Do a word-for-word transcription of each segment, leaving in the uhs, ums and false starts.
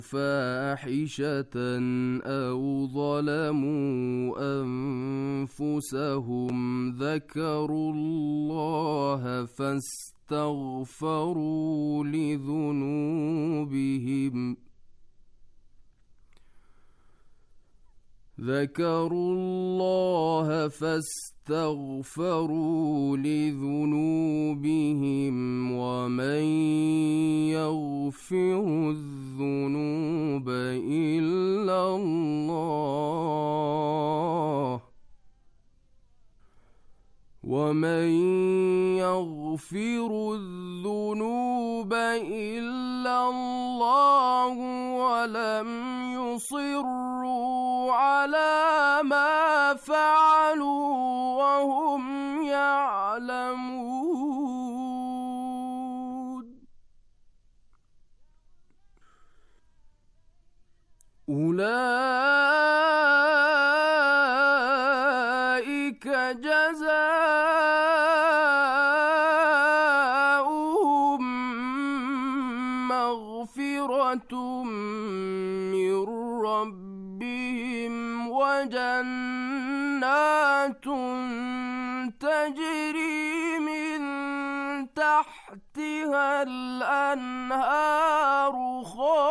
فاحشة أو ظلموا أنفسهم ذكروا الله فاستغفروا لذنوبهم ذكروا الله فاستغفروا لذنوبهم ومن يغفر الذنوب إلا الله ومن يغفر الذنوب إلا الله ولم يصروا على ما فعلوا وهم يعلمون أولئك جزاؤهم مغفرة من ربهم وجنات تجري من تحتها الأنهار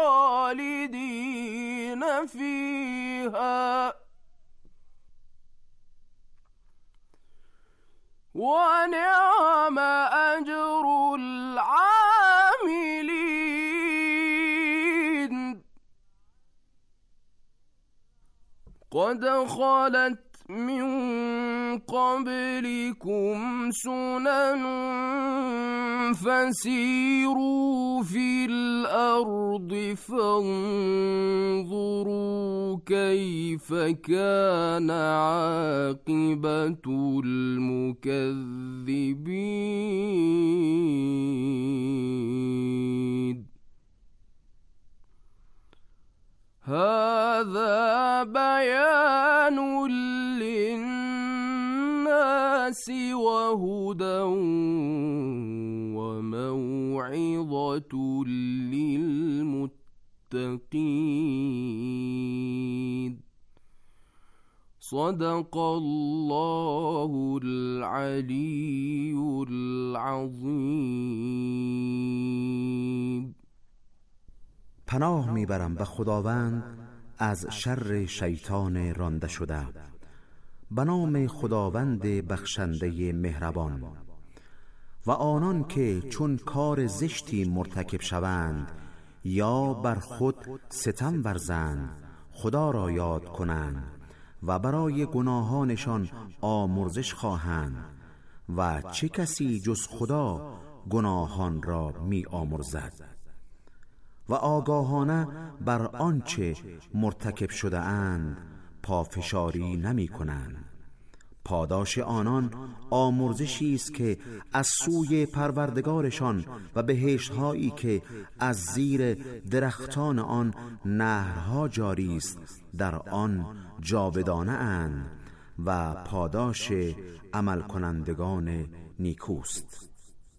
خالدين فيها ونعم أجر العاملين قد خلت من قبلكم سنن فسيروا في الأرض فانظروا كيف كان عاقبة المكذبين هذا بيان للناس وهدى وموعظة للمتقين صدق الله العلي العظيم. پناه میبرم به خداوند از شر شیطان رانده شده. به نام خداوند بخشنده مهربان. و آنان که چون کار زشتی مرتکب شوند یا بر خود ستم ورزند خدا را یاد کنند و برای گناهانشان آمرزش خواهند و چه کسی جز خدا گناهان را می آمرزد و آگاهانه بر آنچه مرتکب شده اند پافشاری نمی کنند. پاداش آنان آمرزشی است که از سوی پروردگارشان و بهشت‌هایی که از زیر درختان آن نهرها جاری است در آن جاودانه اند و پاداش عمل کنندگان نیکوست.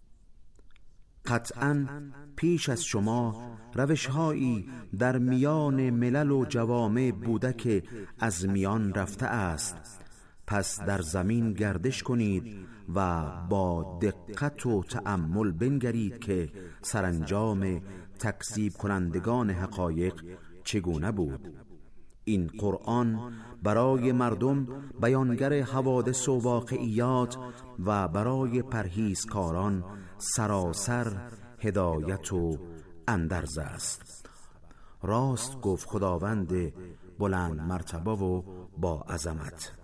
قطعاً پیش از شما روش‌هایی در میان ملل و جوامع بوده که از میان رفته است. پس در زمین گردش کنید و با دقت و تأمل بنگرید که سرانجام تکذیب کنندگان حقایق چگونه بود. این قرآن برای مردم بیانگر حوادث و واقعیات و برای پرهیزکاران سراسر هدایت و اندرز است. راست گفت خداوند بلند مرتبه و با عظمت.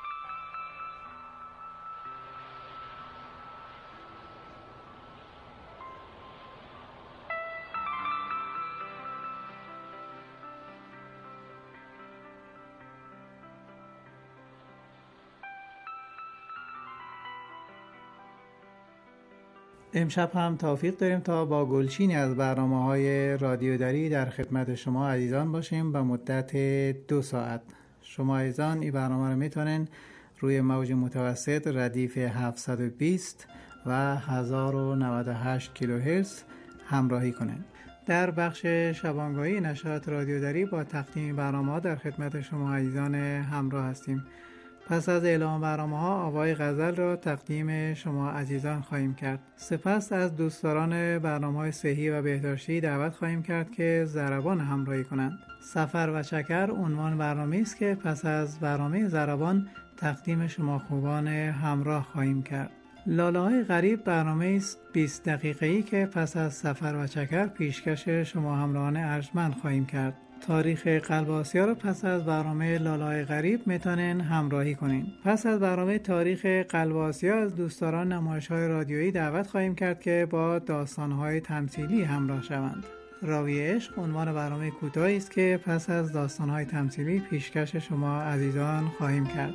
امشب هم توفیق داریم تا با گلچینی از برنامه‌های رادیوداری در خدمت شما عزیزان باشیم به مدت دو ساعت. شما عزیزان این برنامه رو میتونین روی موج متوسط ردیف هفتصد و بیست و هزار و نود و هشت کیلوهرتز همراهی کنین. در بخش شبانگاهی نشرات رادیوداری با تقدیم برنامه‌ها در خدمت شما عزیزان همراه هستیم. پس از اعلام برنامه‌ها آوای غزل را تقدیم شما عزیزان خواهیم کرد. سپس از دوستداران برنامه‌های صحی و بهداشتی دعوت خواهیم کرد که ضربان همراهی کنند. سفر و چکر عنوان برنامه‌ای است که پس از برنامه ضربان تقدیم شما خوبان همراه خواهیم کرد. لاله‌های غریب برنامه‌ای است بیست دقیقه‌ای که پس از سفر و چکر پیشکش شما همراهان ارجمند خواهیم کرد. تاریخ قلب آسیا را پس از برنامه لاله‌های غریب میتونن همراهی کنین. پس از برنامه تاریخ قلب آسیا از دوستداران نمایش‌های رادیویی دعوت خواهیم کرد که با داستان‌های تمثیلی همراه شوند. راوی عشق عنوان برنامه کوتاهی است که پس از داستان‌های تمثیلی پیشکش شما عزیزان خواهیم کرد.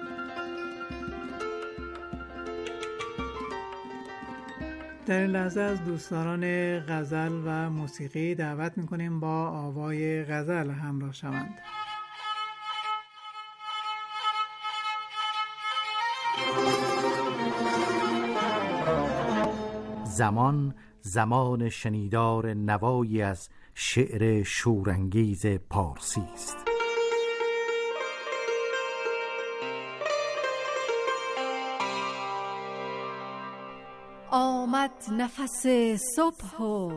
در این لحظه از دوستداران غزل و موسیقی دعوت می‌کنیم با آوای غزل همراه شوند. زمان زمان شنیدار نوایی از شعر شورانگیز پارسی است. آمد نفس صبح و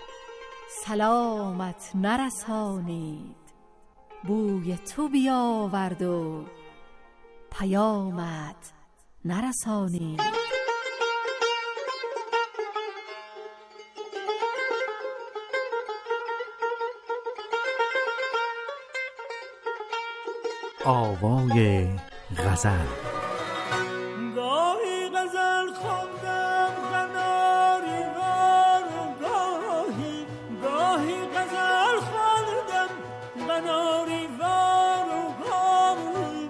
سلامت نرسانید، بوی تو بیاورد و پیامت نرسانید. آوای غزل. گاهی غزل خواندم قناری وار و گاهی گاهی غزل خواندم قناری وار و گاهی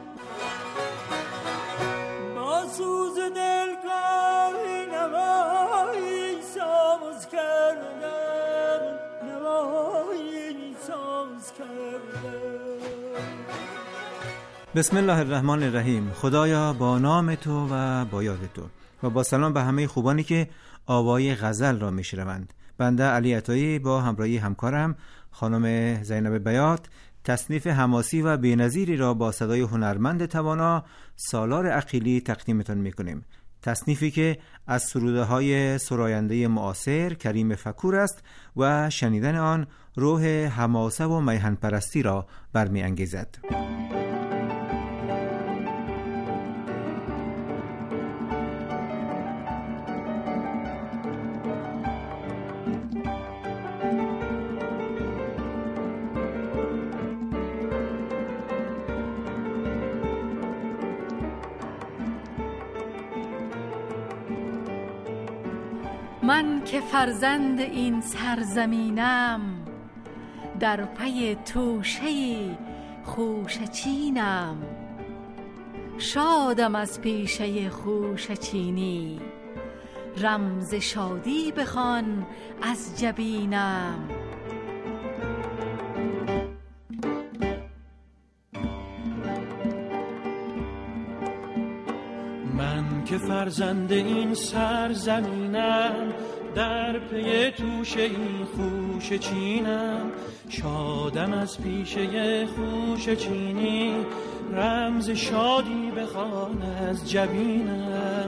با سوز دل گاهی نوایی ساز کردم نوایی ساز کردم. بسم الله الرحمن الرحیم. خدایا با نام تو و با یاد تو و با سلام به همه خوبانی که آوای غزل را میشنوند. بنده علی عطایی با همراهی همکارم خانم زینب بیات تصنیف حماسی و بی‌نظیری را با صدای هنرمند توانا سالار عقیلی تقدیمتان میکنیم. تصنیفی که از سروده های سراینده معاصر کریم فکور است و شنیدن آن روح حماسه و میهن پرستی را برمی انگیزد. من که فرزند این سرزمینم، در پی توشه خوشه چینم. شادم از پیشه خوشه چینی، رمز شادی بخوان از جبینم. من که فرزند این سرزمینم، در پی توشه این خوشه چینم. شادم از پیشه خوشه چینی، رمز شادی بخوان از جبینم.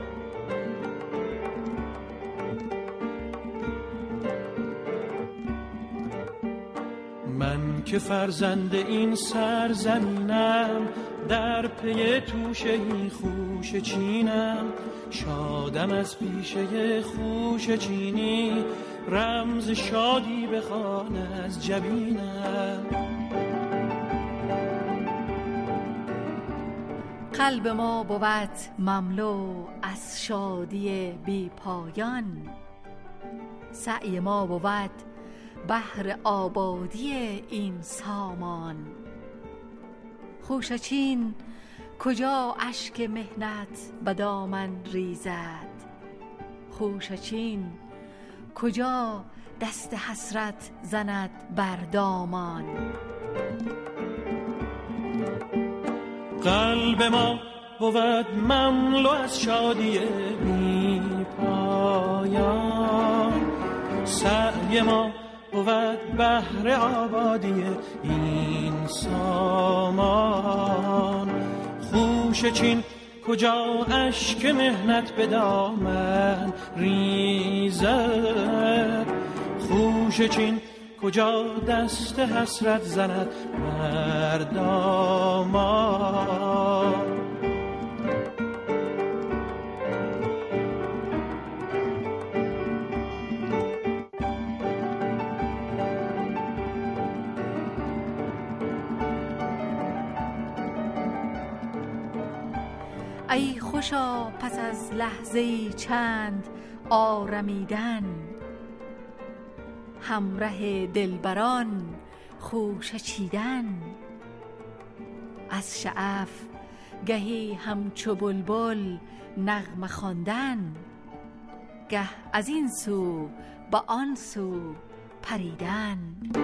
من که فرزند این سرزمینم، در پی توشه این خوشه چینم. شادم از پیشه خوشه چینی، رمز شادی بخوان از جبینم. قلب ما بود مملو از شادی بی پایان، سعی ما بود بهر آبادی این سامان. خوشه چین کجا اشک مهنت به دامن ریزد، خوشه چین کجا دست حسرت زند بر دامان. قلب ما بود مملو از شادی بی پایان، سعی ما بود بهر آبادی این سامان. خوشه چین کجا اشک مهنت به دامن ریزد، خوشه چین کجا دست حسرت زند بر دامان. ای خوشا پس از لحظه چند آرمیدن، همره دلبران خوشه چیدن. از شعف گهی همچو بلبل نغمه خواندن، گه از این سو به آن سو پریدن.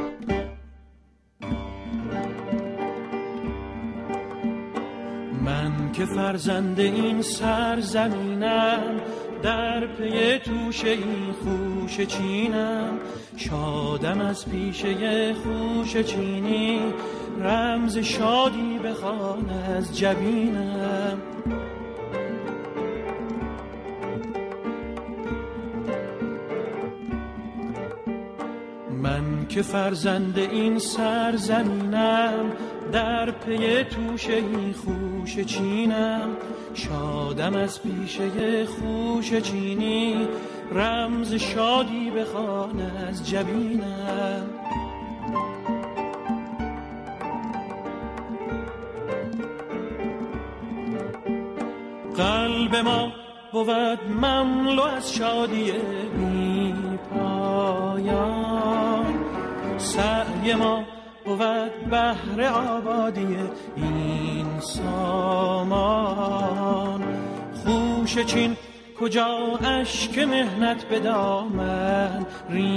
من که فرزند این سرزمینم، در پی توشه این خوشه چینم. شادم از پیشه خوشه چینی، رمز شادی بخوان از جبینم. من که فرزند این سرزمینم، در پی توشه این خوشه چینم. شادم از پیشه خوشه چینی، رمز شادی بخوان از جبینم. قلب ما بود مملو از شادی بی پایان، سعی ما بود بهر آبادی این سامان. خوشه چین کجا اشک مهنت به دامن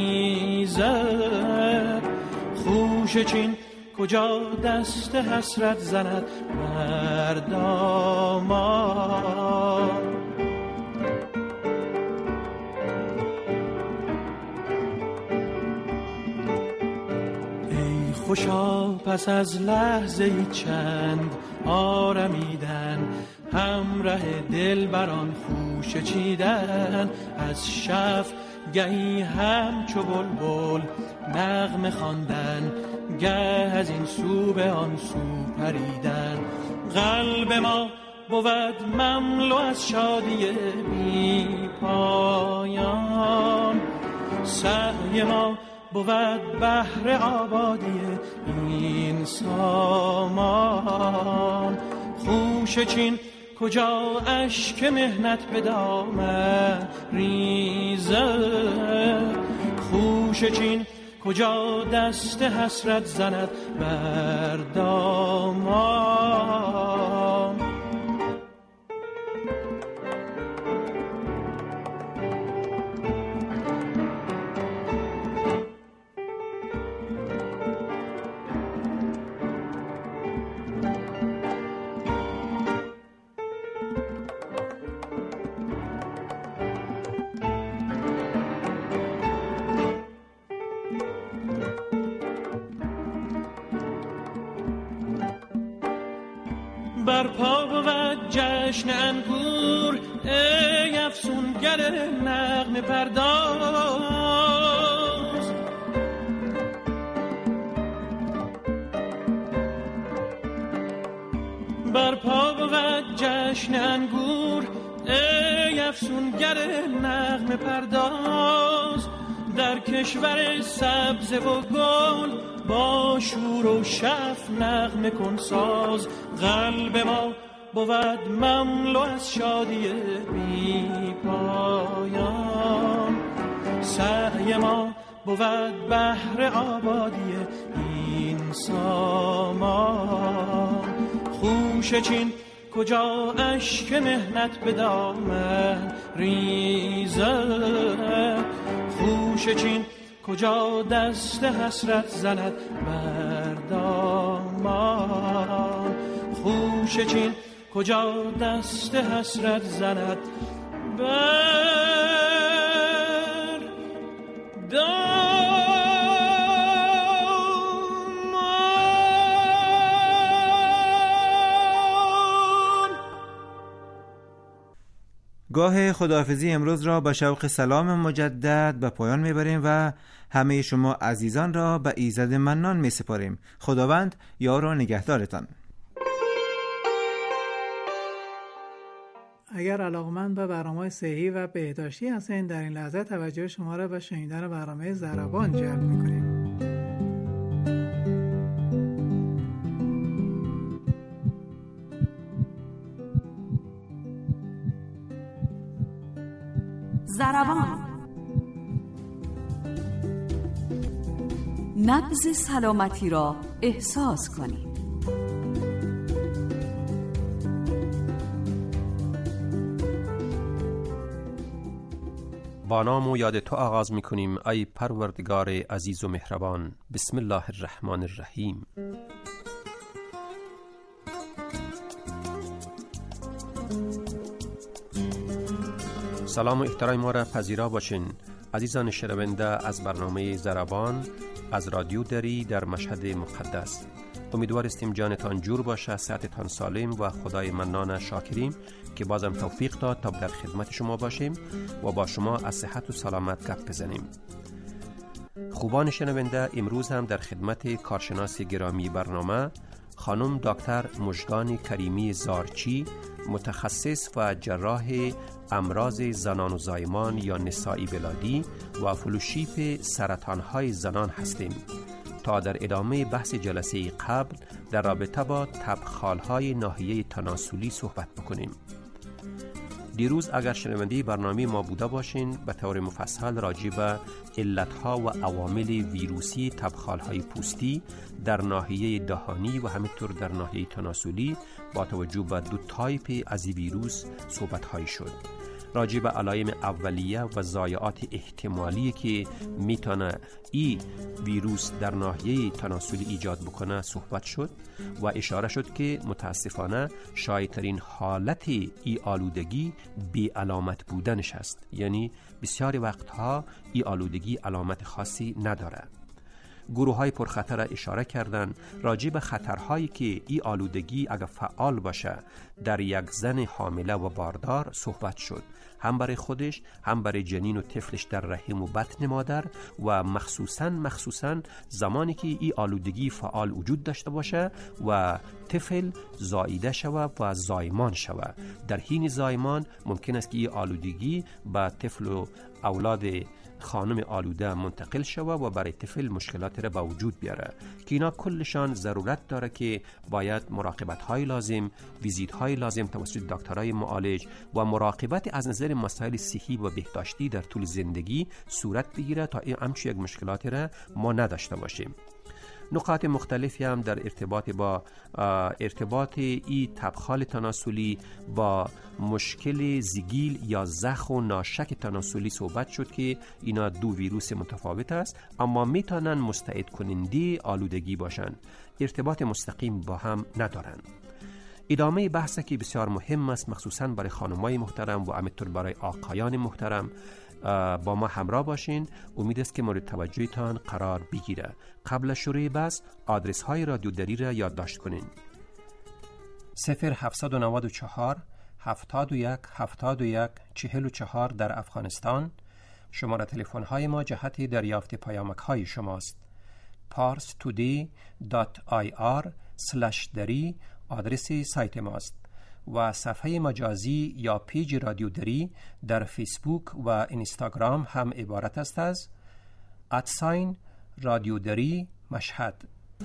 ریزد، خوشه چین کجا دست حسرت زند بر دامان. خوشا پس از لحظه چند آرمیدن، همره دلبران خوشه چیدن. از شف گهی همچو بلبل نغمه خواندن، گه از این سو به آن سو پریدن. قلب ما بود مملو از شادی بی پایان، سعی ما بود بهر آبادی این سامان. خوشه چین کجا اشک مهنت به دامن ریزد، خوشه چین کجا دست حسرت زند بر دامان. برپا بود جشن انگور، ای افسونگر نغمه پرداز. برپا بود جشن انگور، ای افسونگر نغمه پرداز. در کشور سبز و گل با شور و شف نغمه کن ساز. قلب ما بود مملو از شادی بی پایان، سعی ما بود بهر آبادی این سامان. خوشه چین کجا اشک مهنت به دامن ریزد، خوشه چین کجا دست حسرت زند بر دامان. خوشه چین کجا دست حسرت زند بر دامان. گاه خداحافظی امروز را با شوق سلام مجدد به پایان میبریم و همه شما عزیزان را به ایزد منان میسپاریم. خداوند یار و نگهدارتان. اگر علاقمند به برنامه صحی و بهداشتی هستین، در این لحظه توجه شما را به شنیدن برنامه ضربان جلب میکنیم. ضربان، نبض سلامتی را احساس کنید. با نام و یاد تو آغاز می‌کنیم ای پروردگار عزیز و مهربان. بسم الله الرحمن الرحیم. سلام و احترام ما را پذیرا باشین عزیزان شنونده از برنامه ضربان از رادیو دری در مشهد مقدس. امیدوار استیم جانتان جور باشه، صحتتان سالم و خدای منان شاکریم که بازم توفیق داد تا در خدمت شما باشیم و با شما از صحت و سلامت گپ بزنیم. خوبان شنونده، امروز هم در خدمت کارشناس گرامی برنامه خانم دکتر مژگان کریمی زارچی، متخصص و جراح امراض زنان و زایمان یا نسایی بلادی و فلوشیپ سرطانهای زنان هستیم تا در ادامه بحث جلسه قبل در رابطه با تبخالهای ناحیه تناسلی صحبت بکنیم. دیروز اگر شنونده برنامه ما بوده باشین به طور مفصل راجع به علتها و عوامل ویروسی تبخالهای پوستی در ناحیه دهانی و همینطور در ناحیه تناسلی با توجه به دو تایپ از ویروس صحبت‌هایی شد. راجع به علائم اولیه و ضایعات احتمالی که میتونه این ویروس در ناحیه تناسلی ایجاد بکنه صحبت شد و اشاره شد که متاسفانه شایع‌ترین حالت ای آلودگی بی علامت بودنش است، یعنی بسیاری وقتها ای آلودگی علامت خاصی نداره. گروه های پرخطر را اشاره کردن. راجع به خطرهایی که ای آلودگی اگر فعال باشه در یک زن حامله و باردار صحبت شد، هم برای خودش هم برای جنین و طفلش در رحم و بطن مادر و مخصوصاً مخصوصاً زمانی که ای آلودگی فعال وجود داشته باشه و طفل زاییده شوه و زایمان شوه. در حین زایمان ممکن است که ای آلودگی به طفل و اولاد خانم آلوده منتقل شوه و برای طفل مشکلات را به وجود بیاره که اینا کلشان ضرورت داره که باید مراقبت های لازم، ویزیت های لازم توسط دکترای معالج و مراقبت از نظر مسائل صحی و بهداشتی در طول زندگی صورت بگیره تا این همچون یک مشکلات را ما نداشته باشیم. نقاط مختلفی هم در ارتباط با ارتباط ای تبخال تناسلی با مشکل زگیل یا زخم و ناشک تناسلی صحبت شد که اینا دو ویروس متفاوت است اما میتونن مستعد کننده آلودگی باشن، ارتباط مستقیم با هم ندارن. ادامه بحث که بسیار مهم است مخصوصاً برای خانمای محترم و همینطور برای آقایان محترم با ما همراه باشین. امید است که مورد توجهتان قرار بگیره. قبل از شروع بحث آدرس های رادیو دری را یادداشت کنین: صفر هفتصد و نود و چهار هفتاد و یک هفتاد و یک چهل و چهار در افغانستان. شماره تلفن های ما جهت دریافت پیامک های شماست. پارس تودی دات آی آر سلش دری آدرس سایت ماست و صفحه مجازی یا پیج رادیو دری در فیسبوک و اینستاگرام هم عبارت است از ادساین رادیو دری مشهد.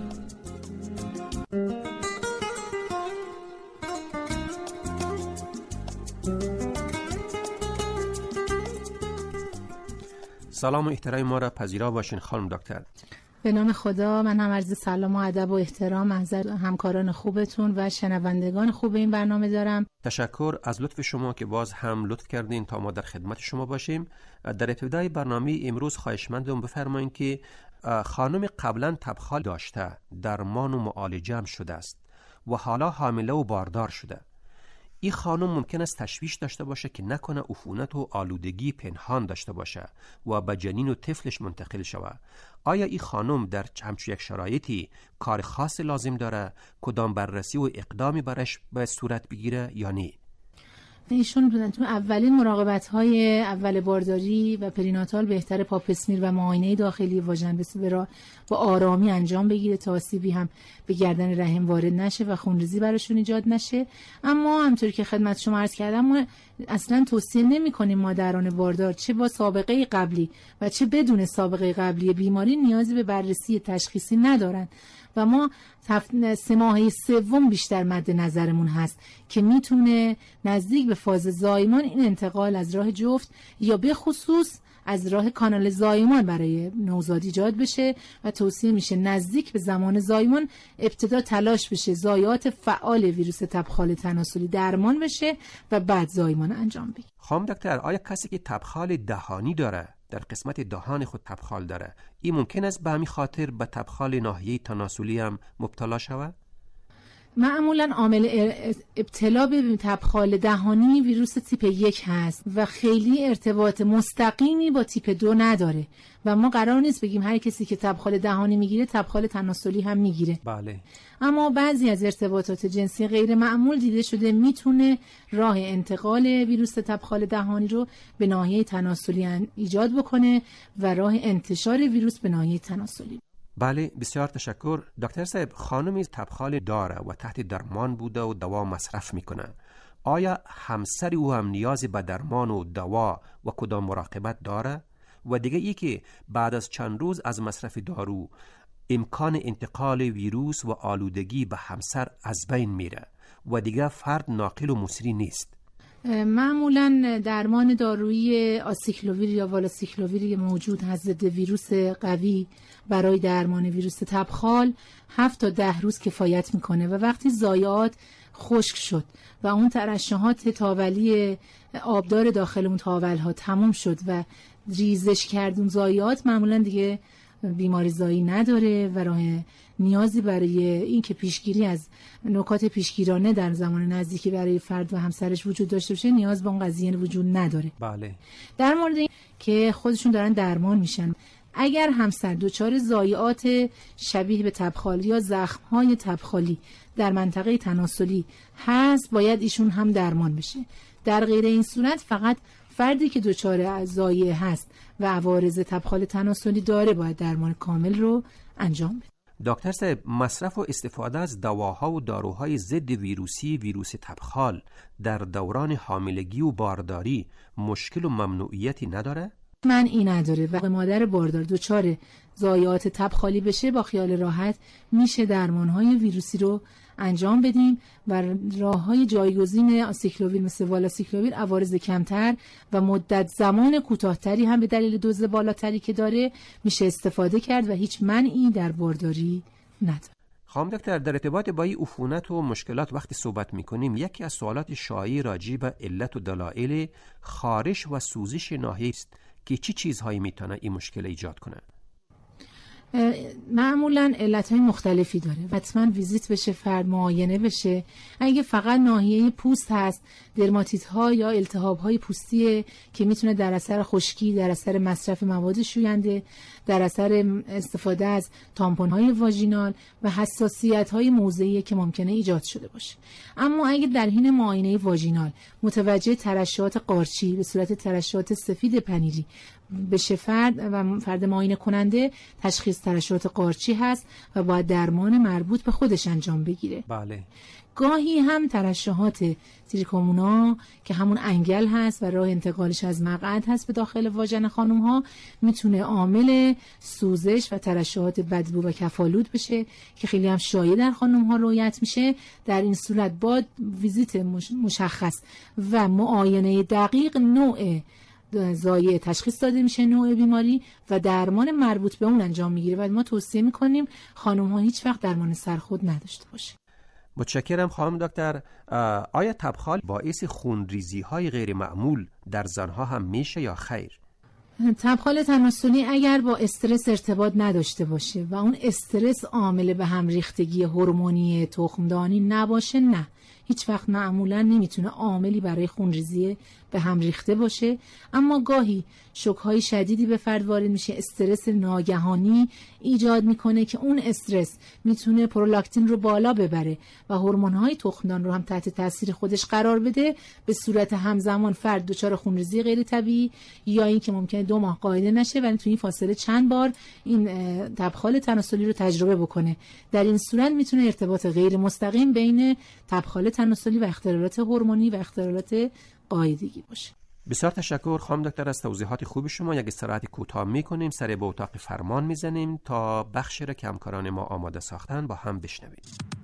سلام و احترام ما را پذیرا باشین خانم دکتر. به نام خدا، من هم عرض سلام و ادب و احترام از همکاران خوبتون و شنوندگان خوب این برنامه دارم. تشکر از لطف شما که باز هم لطف کردین تا ما در خدمت شما باشیم. در ابتدای برنامه امروز خواهشمندم بفرمایین که خانم قبلا تبخال داشته، درمان و معالجه هم شده است و حالا حامله و باردار شده. این خانم ممکن است تشویش داشته باشه که نکنه عفونت و آلودگی پنهان داشته باشه و به جنین و طفلش منتقل شوه. آیا این خانم در همچون یک شرایطی کار خاص لازم داره؟ کدام بررسی و اقدامی برش به صورت بگیره یا نه؟ ایشون تو اولین مراقبت‌های اول بارداری و پریناتال بهتر پاپ اسمیر و معاینه داخلی واژن بسیار با آرامی انجام بگیره تا آسیبی هم به گردن رحم وارد نشه و خونریزی براشون ایجاد نشه. اما همونطوری که خدمت شما عرض کردم ما اصلا توصیه نمی‌کنیم مادران باردار چه با سابقه قبلی و چه بدون سابقه قبلی بیماری نیازی به بررسی تشخیصی ندارن و ما سه ماهه سوم بیشتر مد نظرمون هست که میتونه نزدیک به فاز زایمان این انتقال از راه جفت یا به خصوص از راه کانال زایمان برای نوزاد ایجاد بشه و توصیه میشه نزدیک به زمان زایمان ابتدا تلاش بشه ضایعات فعال ویروس تبخال تناسلی درمان بشه و بعد زایمان انجام بگیره. خانم دکتر، آیا کسی که تبخال دهانی داره در قسمت دهان خود تبخال داره این ممکن است به همین خاطر به تبخال ناحیه تناسلی هم مبتلا شود؟ معمولا عامل ابتلا به تبخال دهانی ویروس تیپ یک هست و خیلی ارتباط مستقیمی با تیپ دو نداره و ما قرار نیست بگیم هر کسی که تبخال دهانی میگیره تبخال تناسلی هم میگیره. بله. اما بعضی از ارتباطات جنسی غیر معمول دیده شده میتونه راه انتقال ویروس تبخال دهانی رو به ناحیه تناسلی ایجاد بکنه و راه انتشار ویروس به ناحیه تناسلی. بله، بسیار تشکر. دکتر صاحب، خانمی تبخال داره و تحت درمان بوده و دوا مصرف میکنه. آیا همسر او هم نیاز به درمان و دوا و کدام مراقبت داره؟ و دیگه ای که بعد از چند روز از مصرف دارو امکان انتقال ویروس و آلودگی به همسر از بین میره و دیگه فرد ناقل و مصری نیست. معمولا درمان دارویی آسیکلوویر یا والاسیکلوویر موجود هست ضد ویروس قوی برای درمان ویروس تبخال هفت تا ده روز کفایت میکنه و وقتی ضایعات خشک شد و اون ترشحات تاولی آبدار داخل اون تاول ها تموم شد و ریزش کرد اون ضایعات، معمولا دیگه بیماری زایی نداره و راه نیازی برای این که پیشگیری از نکات پیشگیرانه در زمان نزدیکی برای فرد و همسرش وجود داشته باشه نیاز به اون قضیه وجود نداره. بله. در مورد این که خودشون دارن درمان میشن، اگر همسر دچار ضایعات شبیه به تبخال یا زخم‌های تبخالی در منطقه تناسلی هست باید ایشون هم درمان بشه. در غیر این صورت فقط فردی که دچار ضایعه هست و عوارض تبخال تناسلی داره باید درمان کامل رو انجام بده. دکتر صاحب، مصرف و استفاده از دواها و داروهای ضد ویروسی ویروس تبخال در دوران حاملگی و بارداری مشکل و ممنوعیتی نداره؟ من این نداره و مادر باردار دچار ضایعات تبخالی بشه با خیال راحت میشه درمانهای ویروسی رو انجام بدیم و راههای جایگزین آسیکلوویر مثل والاسیکلوویر عوارض کمتر و مدت زمان کوتاهتری هم به دلیل دوز بالاتری که داره میشه استفاده کرد و هیچ منعی در بارداری نداره. خانم دکتر، در ارتباط با این عفونت و مشکلات وقتی صحبت میکنیم یکی از سوالات شایع راجع به علت و دلایل خارش و سوزش ناحیه است که چی چیزهایی میتونه این مشکل ایجاد کنه؟ معمولا علتهای مختلفی داره. حتما ویزیت بشه، فرد معاینه بشه. اگه فقط ناحیه پوست هست، درماتیت ها یا التهاب های پوستیه که میتونه در اثر خشکی، در اثر مصرف مواد شوینده، در اثر استفاده از تامپون های واژینال و حساسیت های موضعی که ممکنه ایجاد شده باشه. اما اگه در حین معاینه واژینال متوجه ترشحات قارچی به صورت ترشحات سفید پنیری بشه فرد و فرد معاینه کننده تشخیص ترشحات قارچی هست و باید درمان مربوط به خودش انجام بگیره. بله. گاهی هم ترشحات تریکومونا که همون انگل هست و راه انتقالش از مقعد هست به داخل واژن خانم ها میتونه عامل سوزش و ترشحات بدبو و کفالود بشه که خیلی هم شایع در خانم ها رعایت میشه. در این صورت با ویزیت مشخص و معاینه دقیق نوع ضایعه تشخیص داده میشه، نوع بیماری و درمان مربوط به اون انجام میگیره و ما توصیه میکنیم خانم ها هیچ وقت درمان سرخود نداشته باشه. متشکرم خانم دکتر. آیا تبخال باعث خونریزی های غیر معمول در زنها هم میشه یا خیر؟ تبخال تناسلی اگر با استرس ارتباط نداشته باشه و اون استرس عامل به هم ریختگی هورمونی تخمدانی نباشه، نه، هیچ وقت معمولا نمیتونه عاملی برای خونریزی به هم ریخته باشه، اما گاهی شوک‌های شدیدی به فرد وارد میشه، استرس ناگهانی ایجاد میکنه که اون استرس میتونه پرولاکتین رو بالا ببره و هورمون‌های تخمدان رو هم تحت تاثیر خودش قرار بده، به صورت همزمان فرد دچار خونریزی غیر طبیعی یا اینکه ممکنه دو ماه قاعده نشه ولی تو این فاصله چند بار این تبخال تناسلی رو تجربه بکنه. در این صورت میتونه ارتباط غیر مستقیم بین تبخال تناسلی و اختلالات هورمونی و اختلالات قاعدگی باشه. بسیار تشکر خانم دکتر از توضیحات خوب شما. یک استراحت کوتاه میکنیم، سر به اتاق فرمان میزنیم تا بخشی را که همکاران ما آماده ساختن با هم بشنویم.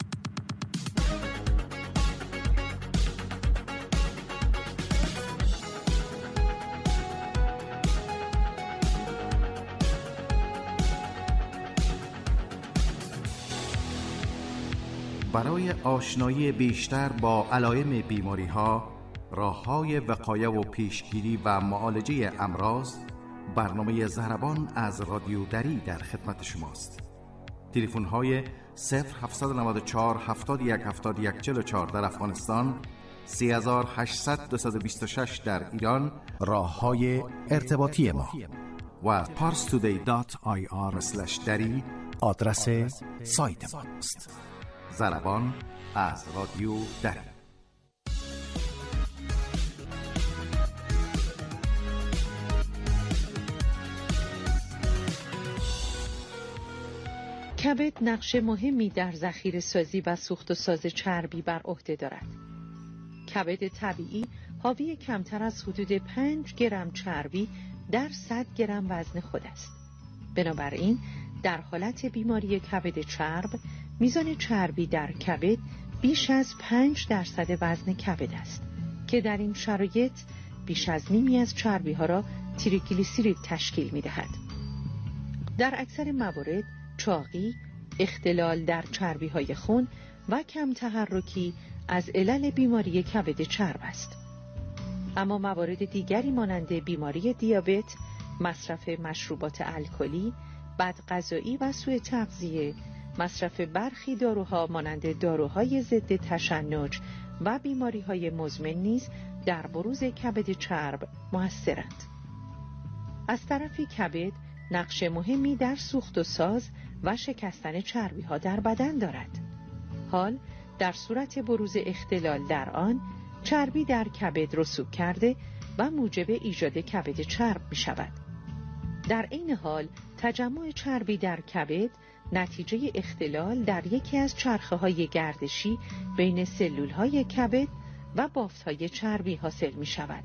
برای آشنایی بیشتر با علائم بیماری‌ها، راه‌های وقایه و پیشگیری و معالجه امراض، برنامه ضربان از رادیو دری در خدمت شماست. تلفن‌های صفر هفت نه چهار هفتاد و یک هفتاد و یک چهل و چهار در افغانستان، سه هشت صفر دو دو شش در ایران، راه‌های ارتباطی ما و پارس تودی دات آی آر اسلش دری آدرس سایت ماست. ضربان از رادیو دری. کبد نقش مهمی در ذخیره سازی و سوخت و ساز چربی بر عهده دارد. کبد طبیعی حاوی کمتر از حدود پنج گرم چربی در صد گرم وزن خود است. بنابراین در حالت بیماری کبد چرب، میزان چربی در کبد بیش از پنج درصد وزن کبد است که در این شرایط بیش از نیمی از چربی ها را تریگلیسیرید تشکیل می دهد. در اکثر موارد چاقی، اختلال در چربی های خون و کم تحرکی از علل بیماری کبد چرب است. اما موارد دیگری مانند بیماری دیابت، مصرف مشروبات الکلی، بدغذایی و سوء تغذیه، مصرف برخی داروها مانند داروهای ضد تشنج و بیماری‌های مزمن نیز در بروز کبد چرب مؤثرند. از طرفی کبد نقش مهمی در سوخت و ساز و شکستن چربی‌ها در بدن دارد. حال در صورت بروز اختلال در آن، چربی در کبد رسوب کرده و موجب ایجاد کبد چرب می‌شود. در این حال تجمع چربی در کبد نتیجه اختلال در یکی از چرخه‌های گردشی بین سلول‌های کبد و بافت‌های چربی حاصل می‌شود.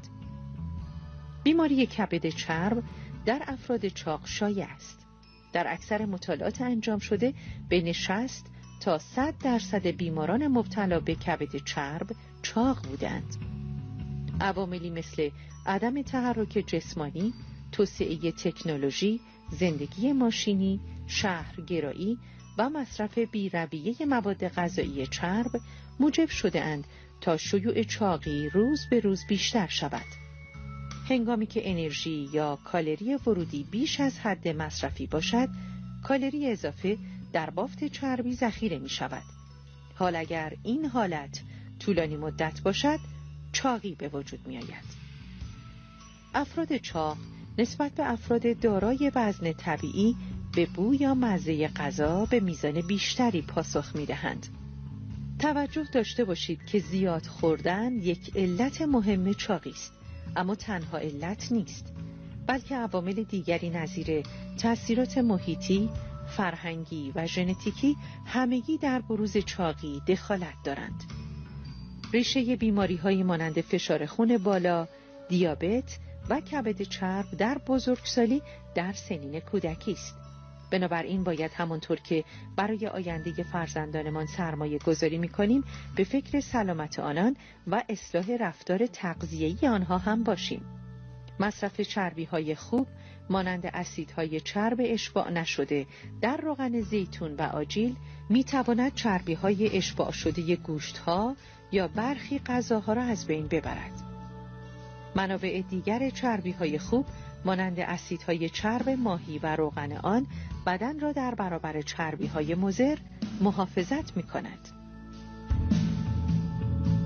بیماری کبد چرب در افراد چاق شایع است. در اکثر مطالعات انجام شده بین شصت تا صد درصد بیماران مبتلا به کبد چرب چاق بودند. عواملی مثل عدم تحرک جسمانی، توسعه تکنولوژی، زندگی ماشینی، شهرگرایی و مصرف بی‌رویه مواد غذایی چرب موجب شده اند تا شیوع چاقی روز به روز بیشتر شود. هنگامی که انرژی یا کالری ورودی بیش از حد مصرفی باشد، کالری اضافه در بافت چربی ذخیره می شود. حال اگر این حالت طولانی مدت باشد، چاقی به وجود می آید. افراد چاق نسبت به افراد دارای وزن طبیعی به بو یا مزه غذا به میزان بیشتری پاسخ می دهند. توجه داشته باشید که زیاد خوردن یک علت مهم چاقی است، اما تنها علت نیست، بلکه عوامل دیگری نظیر تأثیرات محیطی، فرهنگی و ژنتیکی همگی در بروز چاقی دخالت دارند. ریشه بیماری‌های مانند فشار خون بالا، دیابت و کبد چرب در بزرگسالی در سنین کودکی است. بنابراین باید همانطور که برای آینده فرزندانمان سرمایه گذاری می کنیم به فکر سلامت آنان و اصلاح رفتار تغذیه‌ای آنها هم باشیم. مصرف چربی های خوب مانند اسیدهای چرب اشباع نشده در روغن زیتون و آجیل می تواند چربی های اشباع شده گوشت ها یا برخی غذاها را از بین ببرد. منابع دیگر چربی های خوب مانند اسیدهای چرب ماهی و روغن آن بدن را در برابر چربی های مضر محافظت می کند.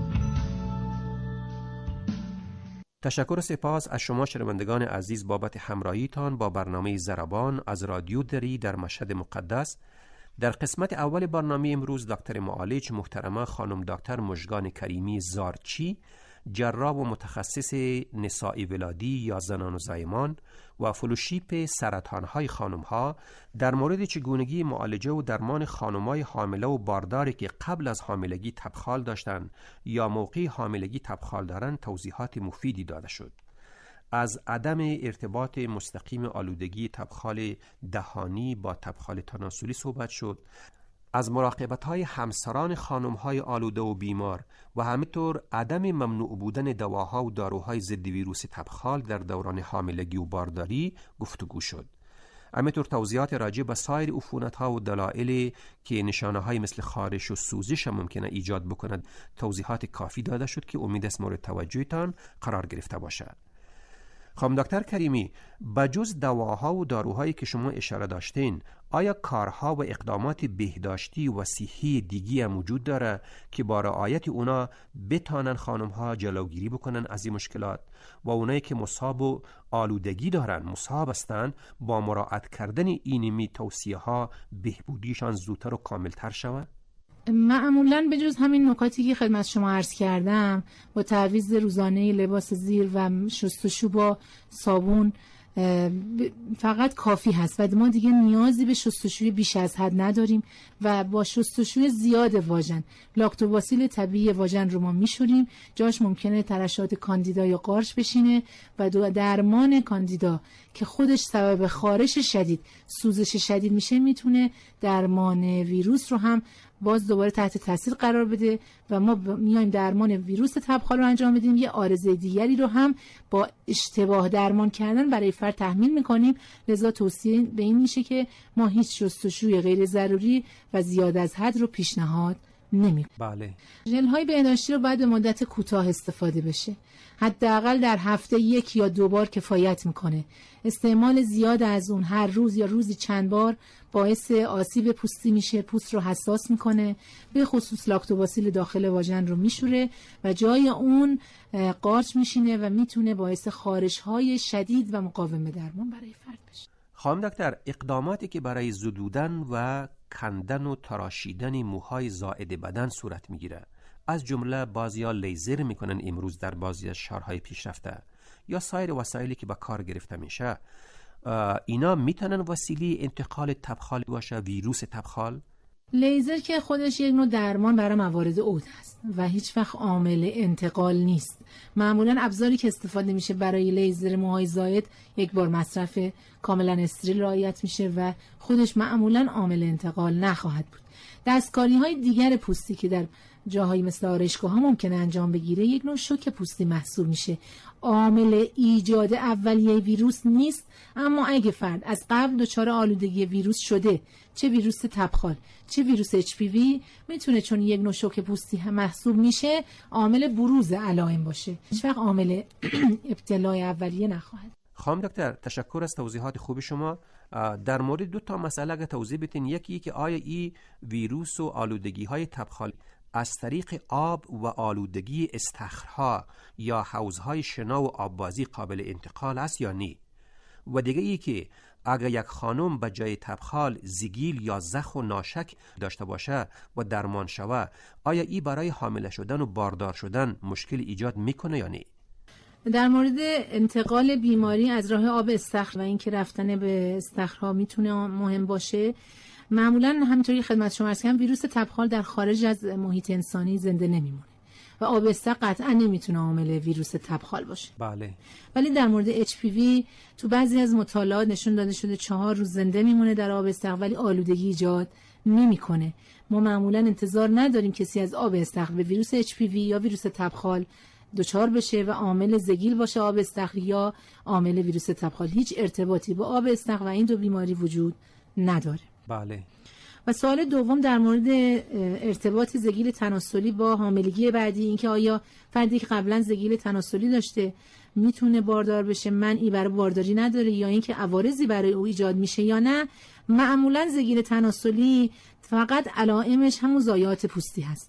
تشکر و سپاس از شما شنوندگان عزیز بابت همراهیتان با برنامه ضربان از رادیو دری در مشهد مقدس. در قسمت اول برنامه امروز دکتر معالج محترمه خانم دکتر مژگان کریمی زارچی، جراح و متخصص نسائی ولادی یا زنان و زایمان و فلوشیپ سرطانهای خانمها در مورد چگونگی معالجه و درمان خانمهای حامله و بارداری که قبل از حاملگی تبخال داشتند یا موقع حاملگی تبخال دارند توضیحات مفیدی داده شد. از عدم ارتباط مستقیم آلودگی تبخال دهانی با تبخال تناسلی صحبت شد. از مراقبت‌های همسران خانم‌های آلوده و بیمار و همینطور عدم ممنوع بودن دواها و داروهای ضد ویروس تبخال در دوران حاملگی و بارداری گفتگو شد. همینطور توضیحات راجع به سایر عفونت‌ها و دلایلی که نشانه‌های مثل خارش و سوزش ممکنه ایجاد بکند توضیحات کافی داده شد که امید است مورد توجهتان قرار گرفته باشد. خانم دکتر کریمی، بجز دواها و داروهایی که شما اشاره داشتین، آیا کارها و اقدامات بهداشتی و صحی دیگی هم وجود داره که با رعایت اونا بتانن خانمها جلوگیری بکنن از این مشکلات و اونایی که مصاب و آلودگی دارن، مصاب هستن، با مراعات کردن اینمی توصیه ها بهبودیشان زودتر و کاملتر شود؟ معمولاً به جز همین نکاتی که خدمت شما عرض کردم با تعویض روزانه لباس زیر و شستشو با صابون فقط کافی هست و ما دیگه نیازی به شستشوی بیش از حد نداریم و با شستشوی زیاد واژن لاکتوباسیل طبیعی واژن رو ما میشوریم، جاش ممکنه ترشحات کاندیدا یا قارچ بشینه و درمان کاندیدا که خودش سبب خارش شدید، سوزش شدید میشه، میتونه درمان ویروس رو هم باز دوباره تحت تاثیر قرار بده و ما میایم درمان ویروس تبخال رو انجام بدیم. یه عارضه دیگری رو هم با اشتباه درمان کردن برای فرد تحمیل میکنیم. لذا توصیه به این میشه که ما هیچ شستشوی غیر ضروری و زیاد از حد رو پیشنهاد نمی‌کنیم. بله. ژل های بهداشتی رو باید به مدت کوتاه استفاده بشه. حداقل در هفته یک یا دو بار کفایت میکنه. استعمال زیاد از اون هر روز یا روزی چند بار باعث آسیب پوستی میشه، پوست رو حساس میکنه، به خصوص لاکتوباسیل داخل واژن رو میشوره و جای اون قارچ میشینه و میتونه باعث خارش های شدید و مقاوم درمان برای فرد بشه. خانم دکتر، اقداماتی که برای زدودن و کندن و تراشیدن موهای زائد بدن صورت میگیره، از جمله بعضیا لیزر میکنن امروز در بعضی از شهرهای پیشرفته یا سایر وسایلی که به کار گرفته میشه، اینا میتونن وسیله انتقال تبخال باشه، ویروس تبخال؟ لیزر که خودش یک نوع درمان برای موارد عود است و هیچ وقت عامل انتقال نیست. معمولا ابزاری که استفاده میشه برای لیزر موهای زائد یک بار مصرف، کاملا استریل رعایت میشه و خودش معمولا عامل انتقال نخواهد بود. دستکاری های دیگر پوستی که در جاهایی مثل آرایشگاه ها ممکنه انجام بگیره یک نوع شوک پوستی محسوب میشه. عامل ایجاد اولیه ویروس نیست، اما اگه فرد از قبل دچار آلودگی ویروس شده، چه ویروس تبخال چه ویروس اچ پی وی، میتونه چون یک نوع شوک پوستی هم محسوب میشه عامل بروز علائم باشه، هیچ وقت عامل ابتلای اولیه نخواهد. خانم دکتر، تشکر از توضیحات خوب شما. در مورد دو تا مسئله اگه توضیح بدین، یکی که آیا این ویروس و آلودگی های تبخال از طریق آب و آلودگی استخرها یا حوضهای شنا و آببازی قابل انتقال است یا نه؟ و دیگه ای که اگر یک خانم به جای تبخال زگیل یا زخ و ناشک داشته باشه و درمان شوه، آیا ای برای حامله شدن و باردار شدن مشکل ایجاد میکنه یا نه؟ در مورد انتقال بیماری از راه آب استخر و اینکه رفتن به استخرها میتونه مهم باشه، معمولا همینطوری خدمت شما عرض کردم ویروس تبخال در خارج از محیط انسانی زنده نمیمونه و آب استخر قطعا نمیتونه عامل ویروس تبخال باشه. بله. ولی در مورد اچ پی وی تو بعضی از مطالعات نشون داده شده چهار روز زنده میمونه در آب استخر ولی آلودگی ایجاد نمیکنه. ما معمولا انتظار نداریم کسی از آب استخر به ویروس اچ پی وی یا ویروس تبخال دچار بشه و عامل زگیل باشه آب استخر یا عامل ویروس تبخال. هیچ ارتباطی با آب استخر و این دو بیماری وجود نداره. بله. و سوال دوم در مورد ارتباط زگیل تناسلی با حاملگی بعدی، اینکه آیا فردی که قبلا زگیل تناسلی داشته میتونه باردار بشه، منعی برای بارداری نداره یا اینکه عوارضی برای او ایجاد میشه یا نه. معمولا زگیل تناسلی فقط علائمش همون ضایعات پوستی هست.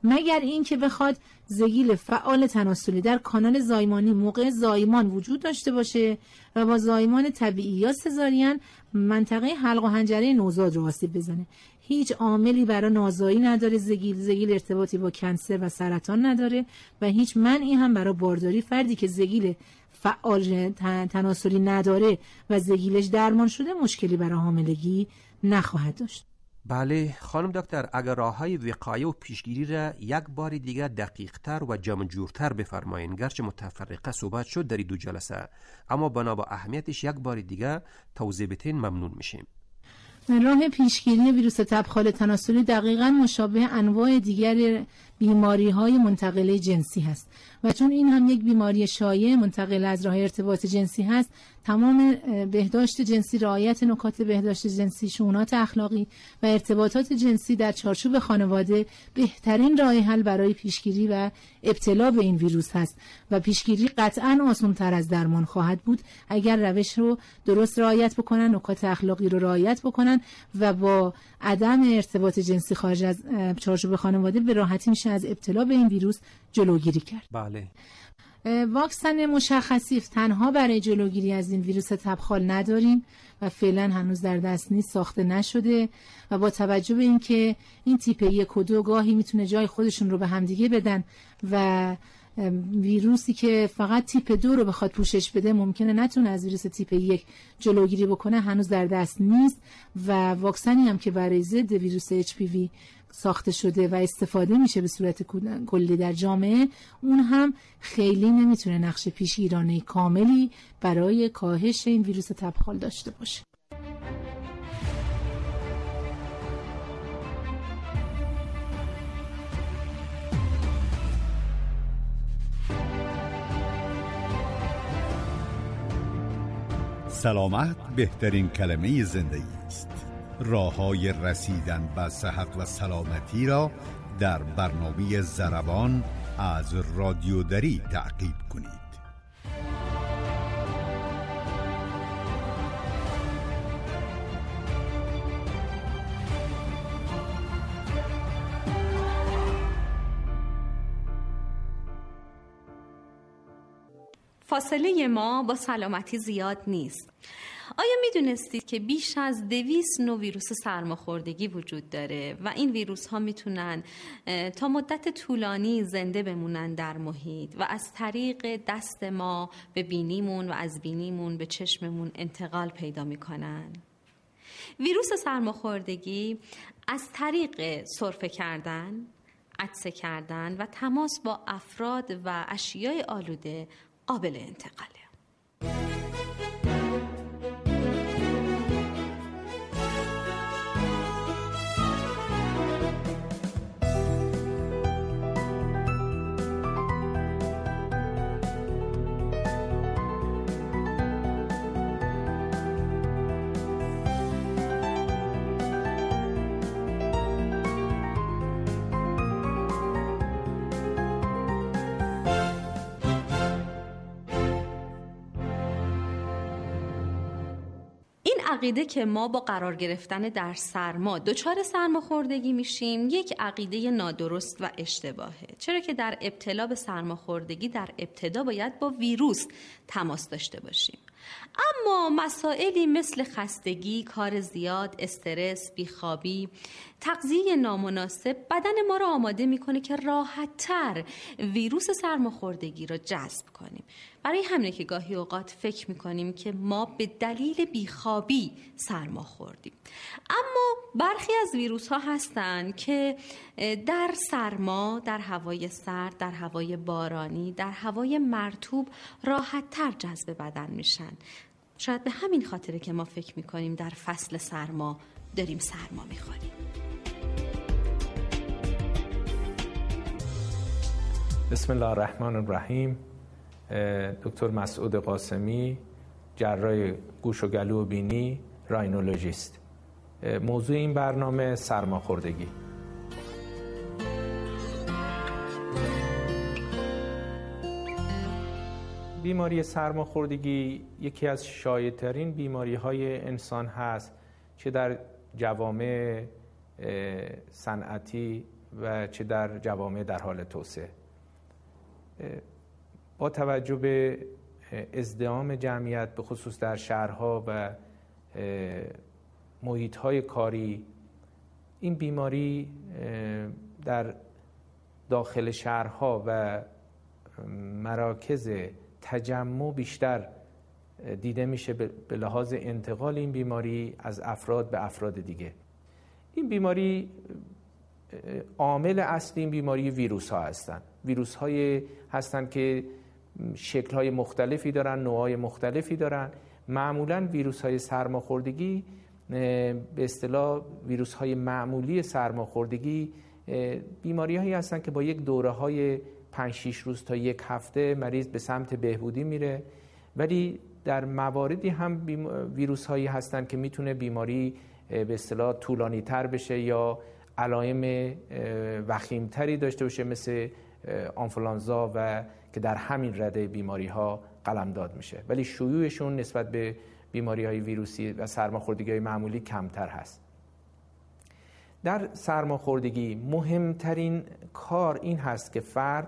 مگر این که بخواد زگیل فعال تناسلی در کانال زایمانی موقع زایمان وجود داشته باشه و با زایمان طبیعی یا سزارین منطقه حلق و حنجره نوزاد رو آسیب بزنه. هیچ عاملی برای نازایی نداره زگیل. زگیل ارتباطی با کنسر و سرطان نداره و هیچ منعی هم برای بارداری. فردی که زگیل فعال تناسلی نداره و زگیلش درمان شده مشکلی برای حاملگی نخواهد داشت. بله خانم دکتر، اگر راه‌های وقایه و پیشگیری را یک بار دیگر دقیق‌تر و جمع‌جورتر بفرمایین. گرچه متفرقه صحبت شد در دو جلسه، اما بنا با اهمیتش یک بار دیگر توضیح بدین ممنون میشیم. راه پیشگیری ویروس تبخال تناسلی دقیقاً مشابه انواع دیگر بیماری‌های منتقله جنسی هست و چون این هم یک بیماری شایع منتقل از راه ارتباط جنسی هست، تمام بهداشت جنسی، رعایت نکات بهداشت جنسی، شؤونات اخلاقی و ارتباطات جنسی در چارچوب خانواده بهترین راه حل برای پیشگیری و ابتلا به این ویروس هست و پیشگیری قطعاً آسان‌تر از درمان خواهد بود اگر روش رو درست رعایت بکنن، نکات اخلاقی رو رعایت بکنن و با عدم ارتباط جنسی خارج از چارچوب خانواده به راحتی میشه از ابتلا به این ویروس جلوگیری کرد. بله. واکسن مشخصی تنها برای جلوگیری از این ویروس تبخال نداریم و فعلا هنوز در دست نیست، ساخته نشده و با توجه به اینکه این تیپ یک و دو گاهی میتونه جای خودشون رو به همدیگه بدن و ویروسی که فقط تیپ دو رو بخواد پوشش بده ممکنه نتونه از ویروس تیپ یک جلوگیری بکنه، هنوز در دست نیست و واکسنی هم که برای ضد ویروس اچ پی وی ساخته شده و استفاده میشه به صورت کلی در جامعه، اون هم خیلی نمیتونه نقش پیشگیرانه کاملی برای کاهش این ویروس تبخال داشته باشه. سلامت بهترین کلمه زندگی است. راه‌های رسیدن به صحت و سلامتی را در برنامه ضربان از رادیو دری تعقیب کنید. فاصله ما با سلامتی زیاد نیست. آیا میدونستید که بیش از دویست نوع ویروس سرماخوردگی وجود داره و این ویروس ها میتونن تا مدت طولانی زنده بمونن در محیط و از طریق دست ما به بینیمون و از بینیمون به چشممون انتقال پیدا میکنن؟ ویروس سرماخوردگی از طریق سرفه کردن، عطسه کردن و تماس با افراد و اشیاء آلوده قابل انتقاله. عقیده که ما با قرار گرفتن در سرما دچار سرماخوردگی میشیم یک عقیده نادرست و اشتباهه، چرا که در ابتلا به سرماخوردگی در ابتدا باید با ویروس تماس داشته باشیم. اما مسائلی مثل خستگی، کار زیاد، استرس، بیخوابی، تغذیه نامناسب بدن ما را آماده میکنه که راحت‌تر ویروس سرماخوردگی را جذب کنیم. برای همینه که گاهی اوقات فکر میکنیم که ما به دلیل بیخوابی سرما خوردیم. اما برخی از ویروس ها هستن که در سرما، در هوای سرد، در هوای بارانی، در هوای مرطوب راحت‌تر جذب بدن میشن. شاید به همین خاطره که ما فکر میکنیم در فصل سرما داریم سرما میخوریم. بسم الله الرحمن الرحیم. دکتر مسعود قاسمی، جراح گوش و گلو و بینی، راینولوژیست. موضوع این برنامه سرماخوردگی. بیماری سرماخوردگی یکی از شایع‌ترین بیماری‌های انسان هست که در جوامع صنعتی و چه در جوامع در حال توسعه. با توجه به ازدحام جمعیت به خصوص در شهرها و محیط‌های کاری، این بیماری در داخل شهرها و مراکز تجمع بیشتر دیده میشه به لحاظ انتقال این بیماری از افراد به افراد دیگه. این بیماری عامل اصلی این بیماری ویروس ها هستن. ویروس های هستن که شکل های مختلفی دارن، نوع های مختلفی دارن. معمولا ویروس های سرماخوردگی به اصطلاح ویروس های معمولی سرماخوردگی بیماری هایی هستن که با یک دوره های پنج شش روز تا یک هفته مریض به سمت بهبودی میره، ولی در مواردی هم ویروس هایی هستن که میتونه بیماری به اصطلاح طولانی تر بشه یا علائم وخیمتری داشته باشه، مثل آنفولانزا و که در همین رده بیماری ها قلمداد میشه، ولی شیوعشون نسبت به بیماری های ویروسی و سرماخوردگی های معمولی کمتر هست. در سرماخوردگی مهمترین کار این هست که فرد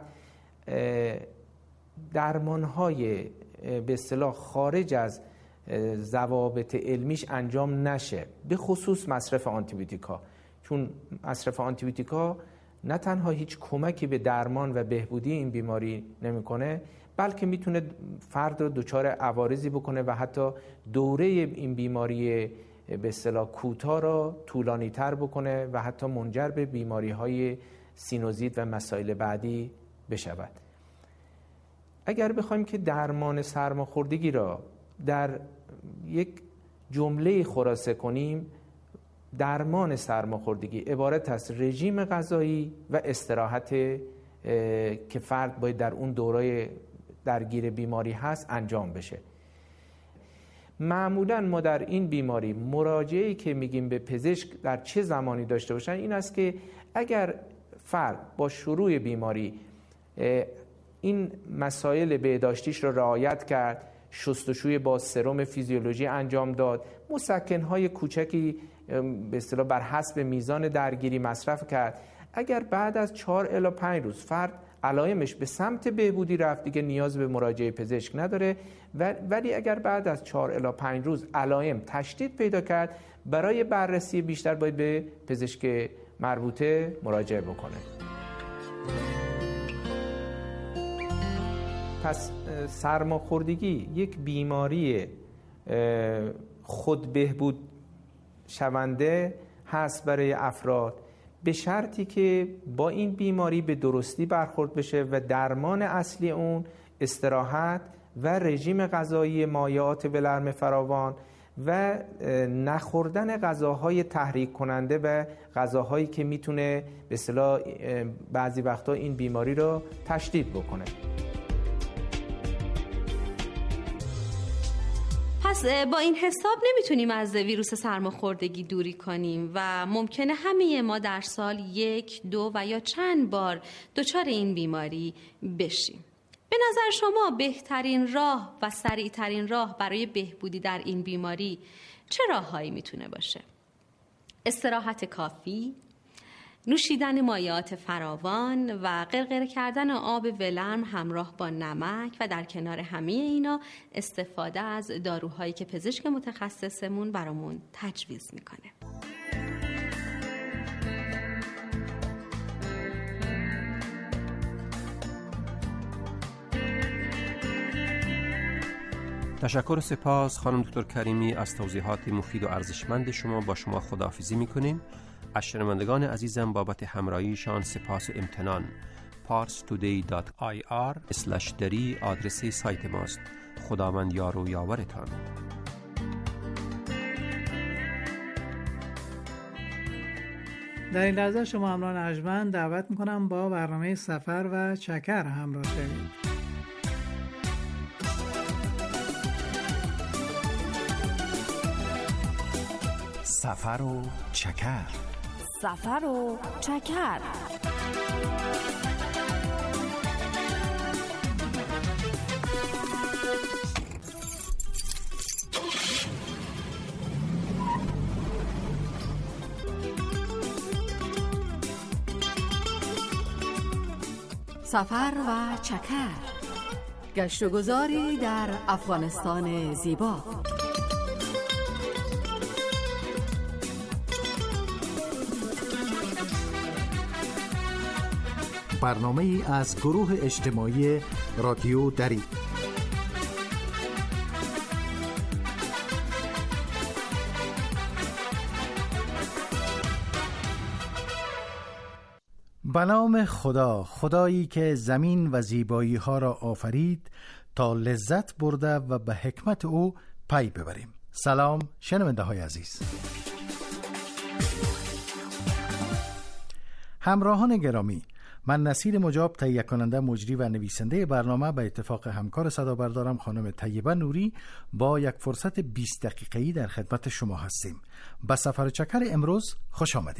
درمانهای به اصطلاح خارج از ضوابط علمیش انجام نشه، به خصوص مصرف آنتیبیوتیکا، چون مصرف آنتیبیوتیکا نه تنها هیچ کمکی به درمان و بهبودی این بیماری نمیکنه، بلکه میتونه فرد رو دچار عوارضی بکنه و حتی دوره این بیماری به اصطلاح کوتاه را طولانی تر بکنه و حتی منجر به بیماری های سینوزیت و مسائل بعدی بشود. اگر بخوایم که درمان سرماخوردگی را در یک جمله خلاصه کنیم، درمان سرماخوردگی عبارت از رژیم غذایی و استراحت که فرد باید در اون دوره درگیر بیماری هست انجام بشه. معمولا ما در این بیماری مراجعه‌ای که میگیم به پزشک در چه زمانی داشته باشن این است که اگر فرد با شروع بیماری این مسائل بهداشتیش رو رعایت کرد، شستشوی با سرم فیزیولوژی انجام داد، مسکن‌های کوچکی به اصطلاح بر حسب میزان درگیری مصرف کرد، اگر بعد از چهار الی پنج روز فرد علائمش به سمت بهبودی رفت، دیگه نیاز به مراجعه پزشک نداره، ولی اگر بعد از چهار الی پنج روز علائم تشدید پیدا کرد، برای بررسی بیشتر باید به پزشک مربوطه مراجعه بکنه. پس سرماخوردگی یک بیماری خود بهبود شونده هست برای افراد، به شرطی که با این بیماری به درستی برخورد بشه و درمان اصلی اون استراحت و رژیم غذایی مایعات ولرم فراوان و نخوردن غذاهای تحریک کننده و غذاهایی که میتونه به اصطلاح بعضی وقتا این بیماری رو تشدید بکنه. پس با این حساب نمیتونیم از ویروس سرماخوردگی دوری کنیم و ممکنه همه ما در سال یک، دو و یا چند بار دچار این بیماری بشیم. به نظر شما بهترین راه و سریعترین راه برای بهبودی در این بیماری چه راههایی میتونه باشه؟ استراحت کافی، نوشیدن مایعات فراوان و غرغره کردن آب ولرم همراه با نمک و در کنار همه اینا استفاده از داروهایی که پزشک متخصصمون برامون تجویز میکنه. تشکر و سپاس خانم دکتر کریمی از توضیحات مفید و ارزشمند شما. با شما خداحافظی میکنیم. از شنوندگان عزیزم بابت همراهیشان سپاس و امتنان. پارس تودی دات آی آر اسلش دری آدرس سایت ماست. خداوند یار و یاورتان. در این لحظه شما همراهان ارجمند دعوت میکنم با برنامه سفر و چکر همراه شوید. سفر و چکر. سفر و چکر. سفر و چکر، گشت و گذاری در افغانستان زیبا. برنامه ای از گروه اجتماعی رادیو دری. به نام خدا، خدایی که زمین و زیبایی ها را آفرید تا لذت برده و به حکمت او پی ببریم. سلام شنونده های عزیز، همراهان گرامی، من نصیر مجاب، تهیه کننده، مجری و نویسنده برنامه، به اتفاق همکار صدابردارم خانم طیبه نوری با یک فرصت بیست دقیقه‌ای در خدمت شما هستیم. به سفر چکر امروز خوش آمدین.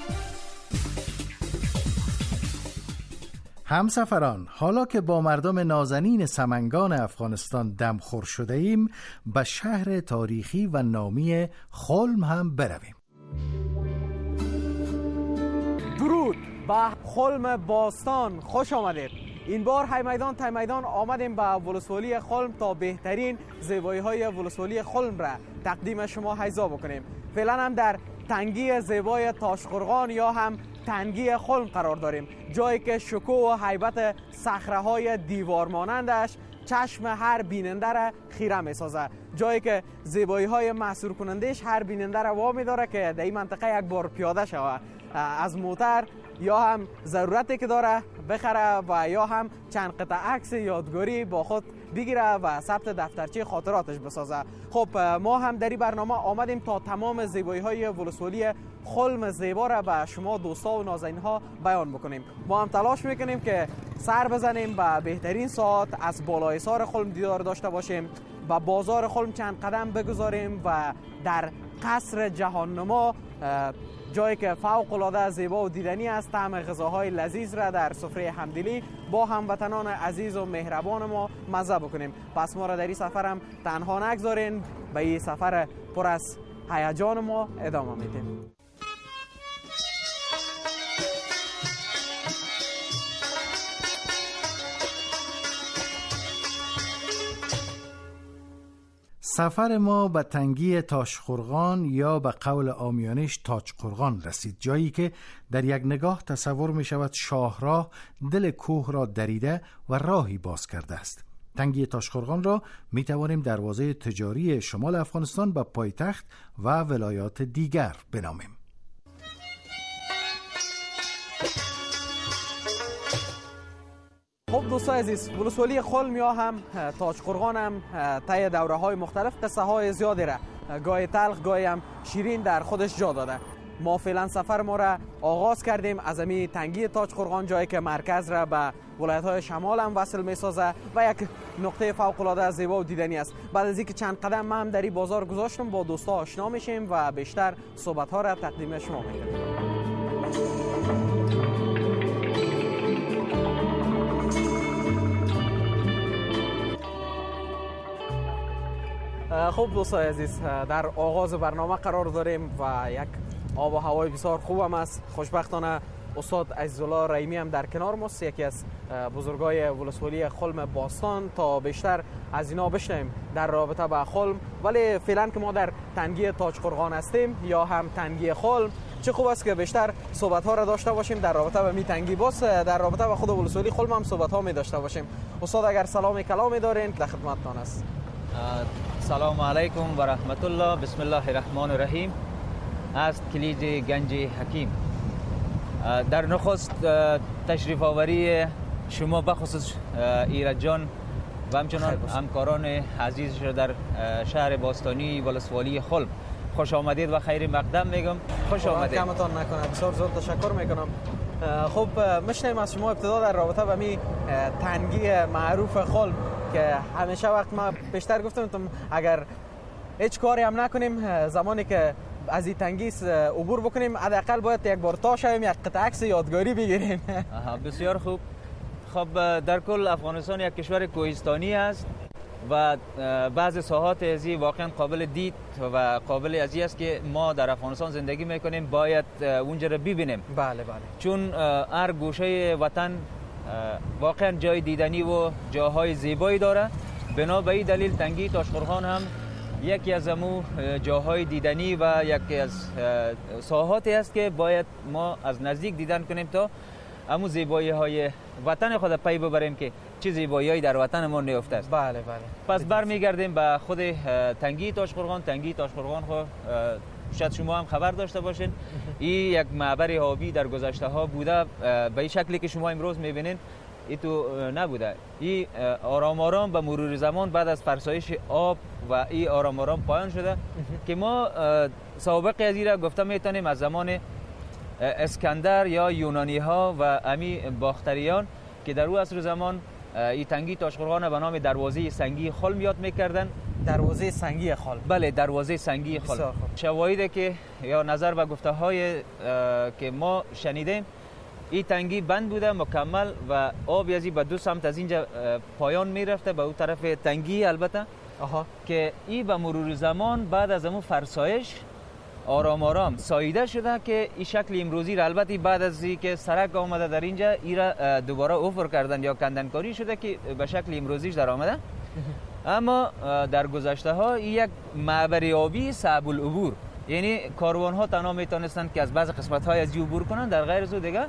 همسفران، حالا که با مردم نازنین سمنگان افغانستان دمخور شده ایم، به شهر تاریخی و نامی خلم هم برویم. درود به خلم باستان، خوش آمدید. این بار های میدان تای میدان آمدیم به ولسوالی خلم تا بهترین زیبایی های ولسوالی خلم را تقدیم شما حیضا بکنیم. فعلا هم در تنگی زیبای تاشقرغان یا هم تنگی خلم قرار داریم، جایی که شکوه و هیبت صخره‌های دیوار مانندش چشم هر بیننده را خیره می‌سازه، جایی که زیبایی‌های محصور کنندش هر بیننده را وامی داره که در این منطقه یک بار پیاده شود، از موتر یا هم ضرورتی که داره بخره و یا هم چند قطعه عکس یادگاری با خود بگیره و ثبت دفترچه خاطراتش بسازه. خب ما هم در این برنامه آمدیم تا تمام زیبایی‌های ولسوالی خلم زیبا را به شما دوستا و نازنین‌ها بیان بکنیم. ما هم تلاش میکنیم که سر بزنیم به بهترین ساعت از بالای سار خلم دیدار داشته باشیم، و بازار خلم چند قدم بگذاریم و در قصر جهان نما، جایی که فوق العاده زیبا و دیدنی است، طعم غذاهای لذیذ را در سفره همدلی با هموطنان عزیز و مهربان ما مزه بکنیم. پس ما را در این سفر هم تنها نگذارین، به این سفر پر از هیجان ما ادامه میدیم. سفر ما به تنگی تاشقرغان یا به قول عامیانش تاجقرغان رسید، جایی که در یک نگاه تصور می شود شاهراه دل کوه را دریده و راهی باز کرده است. تنگی تاشقرغان را می توانیم دروازه تجاری شمال افغانستان به پایتخت و ولایات دیگر بنامیم. خب دوستان عزیز، ولسوالی خلم یا هم تاجقرغان هم طی دوره های مختلف قصه های زیادی را، گاهی تلخ گاهی هم شیرین در خودش جا داده. ما فعلا سفر ما را آغاز کردیم از امی تنگی تاجقرغان، جایی که مرکز را به ولایت های شمال هم وصل می سازه و یک نقطه فوق العاده زیبا و دیدنی است. بعد از اینکه چند قدم ما هم در این بازار گذاشتم، با دوستا آشنا میشیم و بیشتر صحبت ها را تقدیم شما میکنیم. خب دوستان عزیز، در آغاز برنامه قرار داریم و یک آب و هوای بسیار خوب هم است. خوشبختانه استاد عزیزالله رحیمی هم در کنار ماست، یکی از بزرگای ولسوالی خلم باستان، تا بیشتر از اینا بشنویم در رابطه با خلم. ولی فعلا که ما در تنگی تاجقرغان هستیم یا هم تنگی خلم، چه خوب است که بیشتر صحبت ها را داشته باشیم در رابطه با می تنگی، باز در رابطه با خود ولسوالی خلم هم صحبت ها می داشته باشیم. استاد اگر سلام کلامی دارین در خدمتتان است. سلام علیکم و رحمت الله. بسم الله الرحمن الرحیم. از کلید گنج حکیم. در نخست تشریف آوری شما بخصوص ایرج جان و همچنان همکاران عزیزش در شهر باستانی ولسوالی خلم خوش آمدید و خیر مقدم میگم. خوش آمدید. کمتان نکنه. بسیار زیاد تشکر میکنم. خب میشنیم از شما ابتدا در رابطه با می تنگی معروف خلم که همیشه وقت ما بیشتر گفتم اگر هیچ کاری هم نکنیم، زمانی که از این تنگی عبور بکنیم حداقل باید یک بار تا شویم یک قطعه عکس یادگاری بگیریم. بسیار خوب. خب در کل افغانستان یک کشور کوهستانی است و بعضی ساحات ازی واقعا قابل دید و قابل ازی است که ما در افغانستان زندگی میکنیم باید اونجا رو ببینیم. بله بله. چون هر گوشه وطن واقعا جای دیدنی و جاهای زیبایی داره. بنا به این دلیل تنگی تاشقرغان هم یکی از امو جاهای دیدنی و یکی از ساحاتی است که باید ما از نزدیک دیدن کنیم تا امو زیبایی های وطن خود پی ببریم که چه زیبایی در وطن ما نیفته است. بله بله. پس برمیگردیم به خود تنگی تاشقرغان. تنگی تاشقرغان خود شاید شما هم خبر داشته باشین این یک معبر آبی در گذشته ها بوده. به این شکلی که شما امروز میبینین این تو نبوده. این آرام آرام به مرور زمان بعد از فرسایش آب و این آرام آرام پایان شده که ما سابق از این را گفته میتونیم از زمان اسکندر یا یونانی ها و امی باختریان که در او عصر زمان این تنگی تاشقرغان به نام دروازه سنگی خلم یاد میکردن. دروازه سنگی خلم. بله دروازه سنگی خلم. شواهدی که یا نظر به گفته های که ما شنیدیم این تنگی بند بوده مکمل و آب ازی به دو سمت از اینجا پایان میرفته به اون طرف تنگی البته. آها. که این به مرور زمان بعد از همون فرسایش آرام آرام ساییده شده که این شکل امروزی را البته بعد از اینکه سرک آمده در اینجا این را دوباره اوفر کردن یا کندنکاری شده که به شکل امروزیش در آمده. اما در گذشته ها این یک معبر آبی صعب العبور، یعنی کاروان ها تنها میتونستند که از بعض قسمت های از عبور کنند، در غیر از او دیگه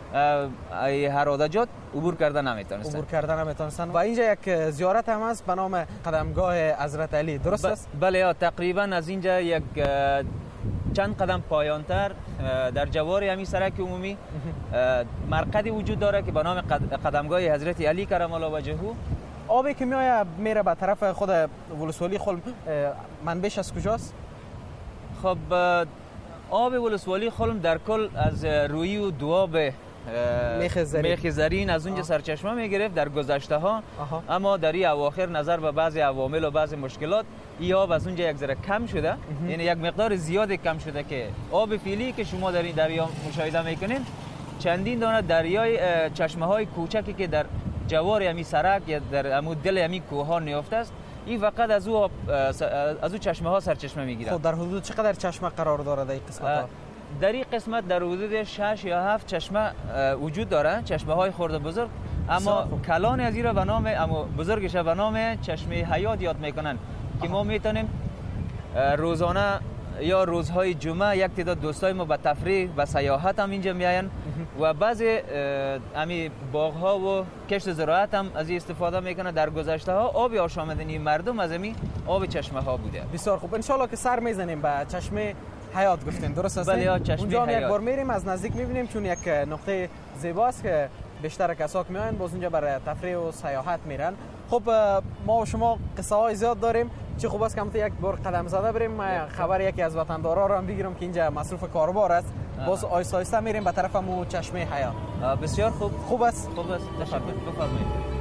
هر عادجات عبور کردن نمیتونستند. عبور کردن نمیتونستند. و اینجا یک زیارت هم هست به نام قدمگاه حضرت علی، درست است؟ بله تقریبا از اینجا یک چند قدم پایانتر در جوار همین سرک عمومی مرقدی وجود داره که به نام قدمگاه حضرت علی کرم الله وجهه. آبی که میآید میره به طرف خود ولسوالی خلم منبعش از کجاست؟ خب آب ولسوالی خلم در کل از روی و دواب میخ زرین. میخ زرین از اونجا سرچشمه میگرفت در گذشته ها. آها. اما در این اواخر نظر به بعضی عوامل و بعضی مشکلات این آب از اونجا یک ذره کم شده. یعنی یک مقدار زیاد کم شده که آب فیلی که شما در این دریا مشاهده میکنین چندین دانه دریای چشمه های کوچکی که در جوار همین سرک یا در عمود دل همین کوه‌ها نیافته است این فقط از او از او چشمه ها سرچشمه میگیرد. خب در حدود چقدر چشمه قرار داره در این قسمت ها؟ در این قسمت در حدود شش یا هفت چشمه وجود داره، چشمه های خرد بزرگ. اما کلان از این را به نام اما بزرگش به نام چشمه حیات یاد میکنن که ما میتونیم روزانه یا روزهای جمعه یک تعداد دوستای ما به تفریح و سیاحت هم اینجا میاین و بعضی امی باغ‌ها و کشت زراعت هم از این استفاده میکنه. در گذشته ها آب آشامیدنی مردم از این آب چشمه ها بوده. بسیار خوب، ان شاءالله که سر میزنیم به چشمه حیات گفتین، درست است؟ بله چشمه اونجا حیات. یک بار میریم از نزدیک میبینیم چون یک نقطه زیباست که بیشتر کسا که میاین باز اونجا برای تفریح و سیاحت میرن. خب ما و شما قصه های زیاد داریم، چه خوب است که همت یک بار قدم زده بریم. ما خبر یکی از وطندارا رو هم بگیرم که اینجا مصروف کاروبار است. باز آیسته آیسته میریم به طرف مو چشمه حیات. بسیار خوب. خوب است. خوب است. بفرمایید.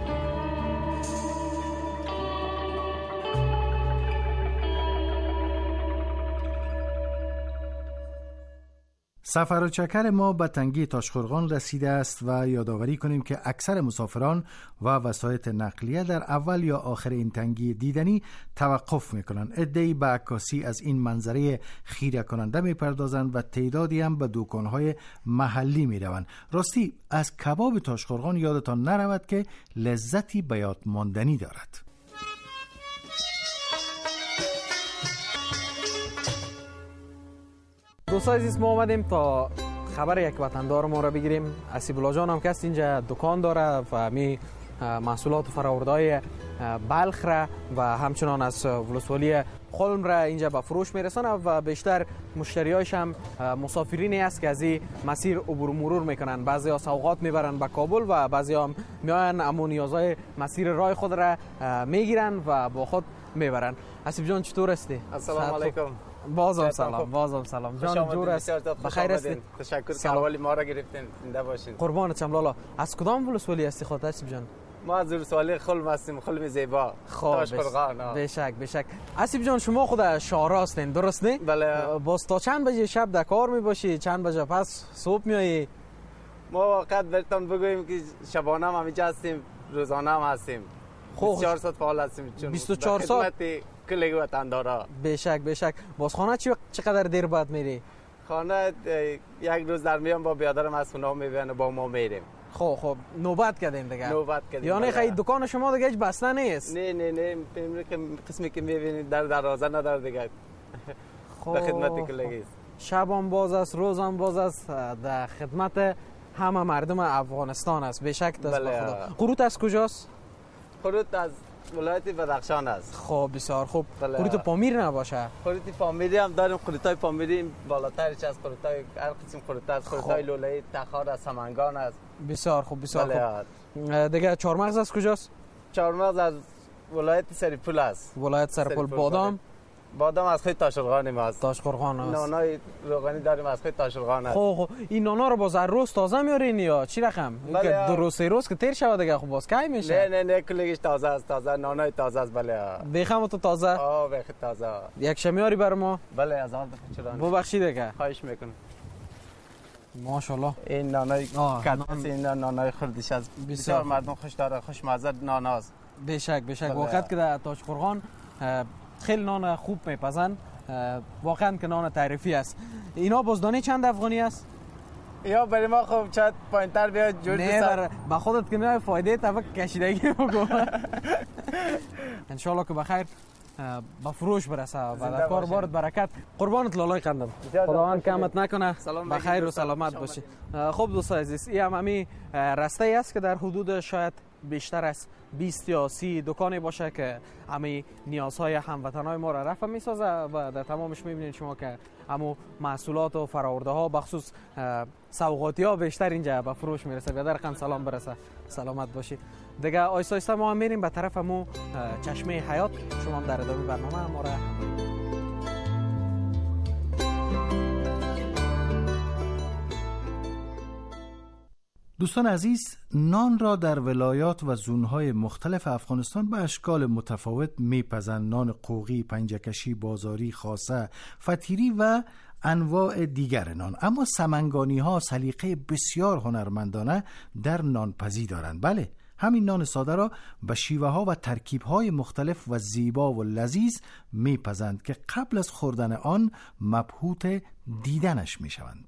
سفر و چکر ما به تنگی تاشقرغان رسیده است و یادآوری کنیم که اکثر مسافران و وسایط نقلیه در اول یا آخر این تنگی دیدنی توقف میکنند. عده‌ای به عکاسی از این منظره خیره کننده میپردازند و تعدادی هم به دکانهای محلی میروند. راستی از کباب تاشقرغان یادتان نرود که لذتی به یاد ماندنی دارد. دوستان عزیز ما آمدیم تا خبر یک وطندار ما را بگیریم. اسیب‌الله جان هم که اینجا دکان داره و می محصولات و فرآورده‌های بلخ را و همچنان از ولسوالی خلم را اینجا به فروش میرسانه و بیشتر مشتریایش هم مسافرینی است که از این مسیر عبور مرور میکنن. بعضی ها سوغات میبرن به کابل و بعضی ها میاین امو نیازهای مسیر راه خود را میگیرن و با خود میبرن. اسیب جان چطور هستی؟ السلام علیکم. بازم سلام. بازم سلام. جان جور است. بخیر هستی؟ تشکر که حوالی ما را گرفتین. زنده باشین. قربانت شم لالا. از کدام ولسوالی هستی خودت اسیب جان؟ ما از ولسوالی خلم هستیم، خلم زیبا. تاشقرغان. بشک بشک. اسیب جان شما خود شاهرا هستین درست نه؟ بله. باز تا چند بجه شب در کار میباشی؟ چند بجه پس صبح میایی؟ ما واقعا برتون بگوییم که شبانه هم همینجا هستیم، روزانه هم هستیم. بیست و چهار ساعت فعال هستیم چون بیست و چهار ساعت کل وطندارا. بشک بشک. باز خانه چی چقدر دیر بعد میری؟ خانه یک روز در میان با برادرم از خونه میبینه با ما میریم. خب خب نوبت کردین دیگه. نوبت کردیم. یعنی خیلی دکان شما دیگه هیچ بسته نیست؟ نه نه نه که قسمی که میبینید در دروازه نداره دیگه. در خدمت کلیگی است. شبم باز است، روزم باز است، در خدمت همه مردم افغانستان است. به شک دست به خدا. قروت از کجاست؟ قروت از ولایت بدخشان است. خب بسیار خوب. قروت پامیر نباشه؟ قروت پامیری هم داریم. قروتای پامیری بالاترش از قروتای هر قسم قروت است. قروتای لوله‌ای تخار از سمنگان است. بسیار خوب بسیار خوب. دیگه چهارمغز از کجاست؟ چهارمغز از ولایت سرپول است. ولایت سرپول. بادام؟ بادام از خیلی تاشقرغان ماست. تاشقرغان است. نانای روغنی داریم از خیلی تاشقرغان است. خب خب این نانا رو باز هر روز تازه میارین یا چی رقم؟ بله. دو روز سه روز که تیر شود دیگه خب باز کی میشه؟ نه نه نه کلیش تازه است. تازه نانای تازه است. بله. بخم تو تازه؟ آه بخ تازه. یک شمیاری بر ما؟ بله از آن بخچران. ببخشید دیگه. خواهش میکنم. ماشاءالله. این نانای کدس این نانای خردش از بسیار مردم خوش داره. خوشمزه ناناست. به شک به شک. وقت که در تاشقرغان خیلی نان خوب میپزن. واقعا که نان تعریفی است. اینا بازدانی چند افغانی است؟ یا برای ما خب چند پایینتر بیا جور نه بر با خودت که میای فایده طبق کشیدگی بگو. ان شاء الله که بخیر با فروش برسه و در کار بارت برکت. قربانت لالای قندم. خداوند کمت نکنه. بخیر و سلامت باشی. خب دوستان عزیز این هم همین راسته است که در حدود شاید بیشتر از بیست یا سی دکانی باشه که همه نیازهای هموطنهای ما را رفع میسازه و در تمامش میبینید شما که همو محصولات و فراورده ها بخصوص سوغاتی ها بیشتر اینجا به فروش میرسه. بیادر خان سلام برسه. سلامت باشید. دیگه آیسته آیسته ما هم میریم به طرف همو چشمه حیات. شما هم در ادامه برنامه ما را دوستان عزیز، نان را در ولایات و زونهای مختلف افغانستان به اشکال متفاوت میپزند. نان قوقی، پنجکشی، بازاری، خاصه، فطیری و انواع دیگر نان. اما سمنگانی ها سلیقه بسیار هنرمندانه در نانپزی دارند. بله، همین نان ساده را به شیوه ها و ترکیب های مختلف و زیبا و لذیذ میپزند که قبل از خوردن آن مبهوت دیدنش میشوند.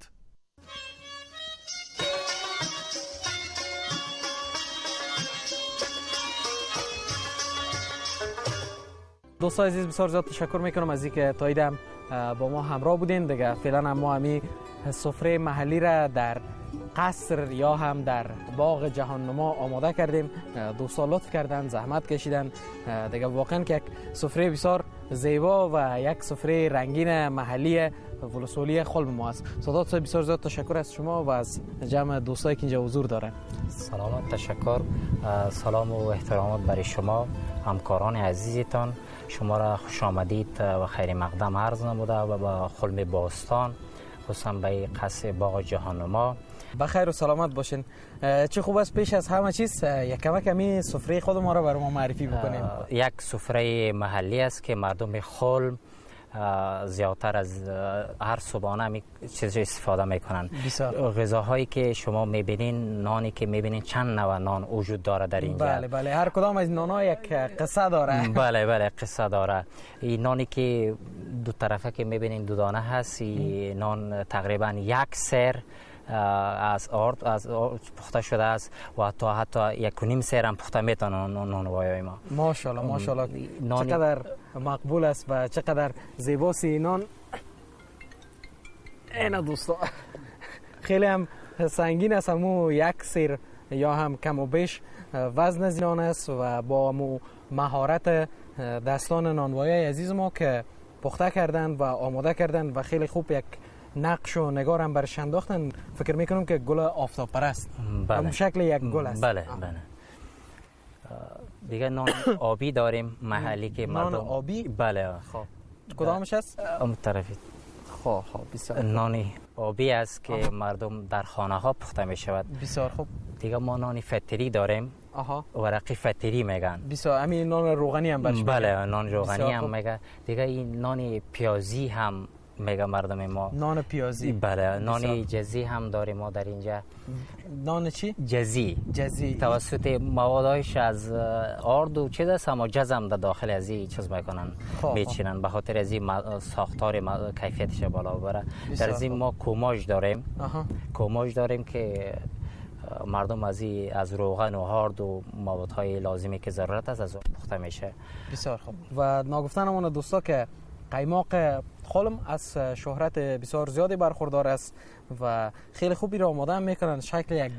دوستان عزیز بسیار زیاد تشکر میکنم از اینکه تا ایدم با ما همراه بودین. دیگه فعلا هم ما همین سفره محلی را در قصر یا هم در باغ جهان نما آماده کردیم. دوستان لطف کردن، زحمت کشیدن. دیگه واقعا که یک سفره بسیار زیبا و یک سفره رنگین محلی ولسوالی خلم ما است. سادات صاحب بسیار زیاد تشکر از شما و از جمع دوستایی که اینجا حضور دارن. سلامت، تشکر. سلام و احترامات برای شما همکاران عزیزتان. شما را خوش آمدید و خیر مقدم عرض نموده و با خلم باستان خصوصا به قصر باغ جهان نما بخیر و سلامت باشین. چه خوب است پیش از همه چیز یک کمک کمی سفره خود ما را برای ما معرفی بکنیم. یک سفره محلی است که مردم خلم زیادتر از هر صبحانه می چیز استفاده میکنن. غذاهایی که شما میبینین، نانی که میبینین، چند نوع نان وجود داره در اینجا. بله بله، هر کدام از نان‌ها یک قصه داره. بله بله قصه داره. این نانی که دو طرفه که میبینین دو دانه هست، این نان تقریبا یک سر از آرد از پخته شده است و حتی حتی یک و نیم سر هم پخته میتونن نانوایی ما. ماشاءالله ماشاءالله، چقدر مقبول است و چقدر زیباست این نان. اینا دوستا خیلی هم سنگین است، همو یک سر یا هم کم و بیش وزن از نان است و با همو مهارت دستان نانوایی عزیز ما که پخته کردن و آماده کردن و خیلی خوب یک نقش و نگار هم برش انداختن. فکر میکنم که گل آفتاب پرست. بله. همون شکل یک گل است. بله بله. دیگه نان آبی داریم محلی که مردم. نان آبی؟ بله. خب کدامش است؟ اون طرفی. خب خب بسیار. نانی آبی است که آه. مردم در خانه ها پخته می شود. بسیار خوب. دیگه ما نان فطیری داریم. آها. ورقی فطیری میگن. بسیار. همین نان روغنی هم برش. بله نان روغنی هم میگه. دیگه این نان پیازی هم میگه مردم ما. نان پیازی. بله، نان جزی هم داریم ما در اینجا. نان چی؟ جزی. جزی توسط موادش از آرد و چیز است، اما جزم در داخل از این چیز میکنن میچینن، به خاطر از این ساختار کیفیتش بالا ببره. در از این ما کوماژ داریم. آها. کوماژ داریم که مردم از این از روغن و هارد و موادهای لازمی که ضرورت است از اون پخته میشه. بسیار خوب. و ناگفتنمون دوستا که قیماق خلم از شهرت بسیار زیادی برخوردار است و خیلی خوبی را آماده میکنن، شکل یک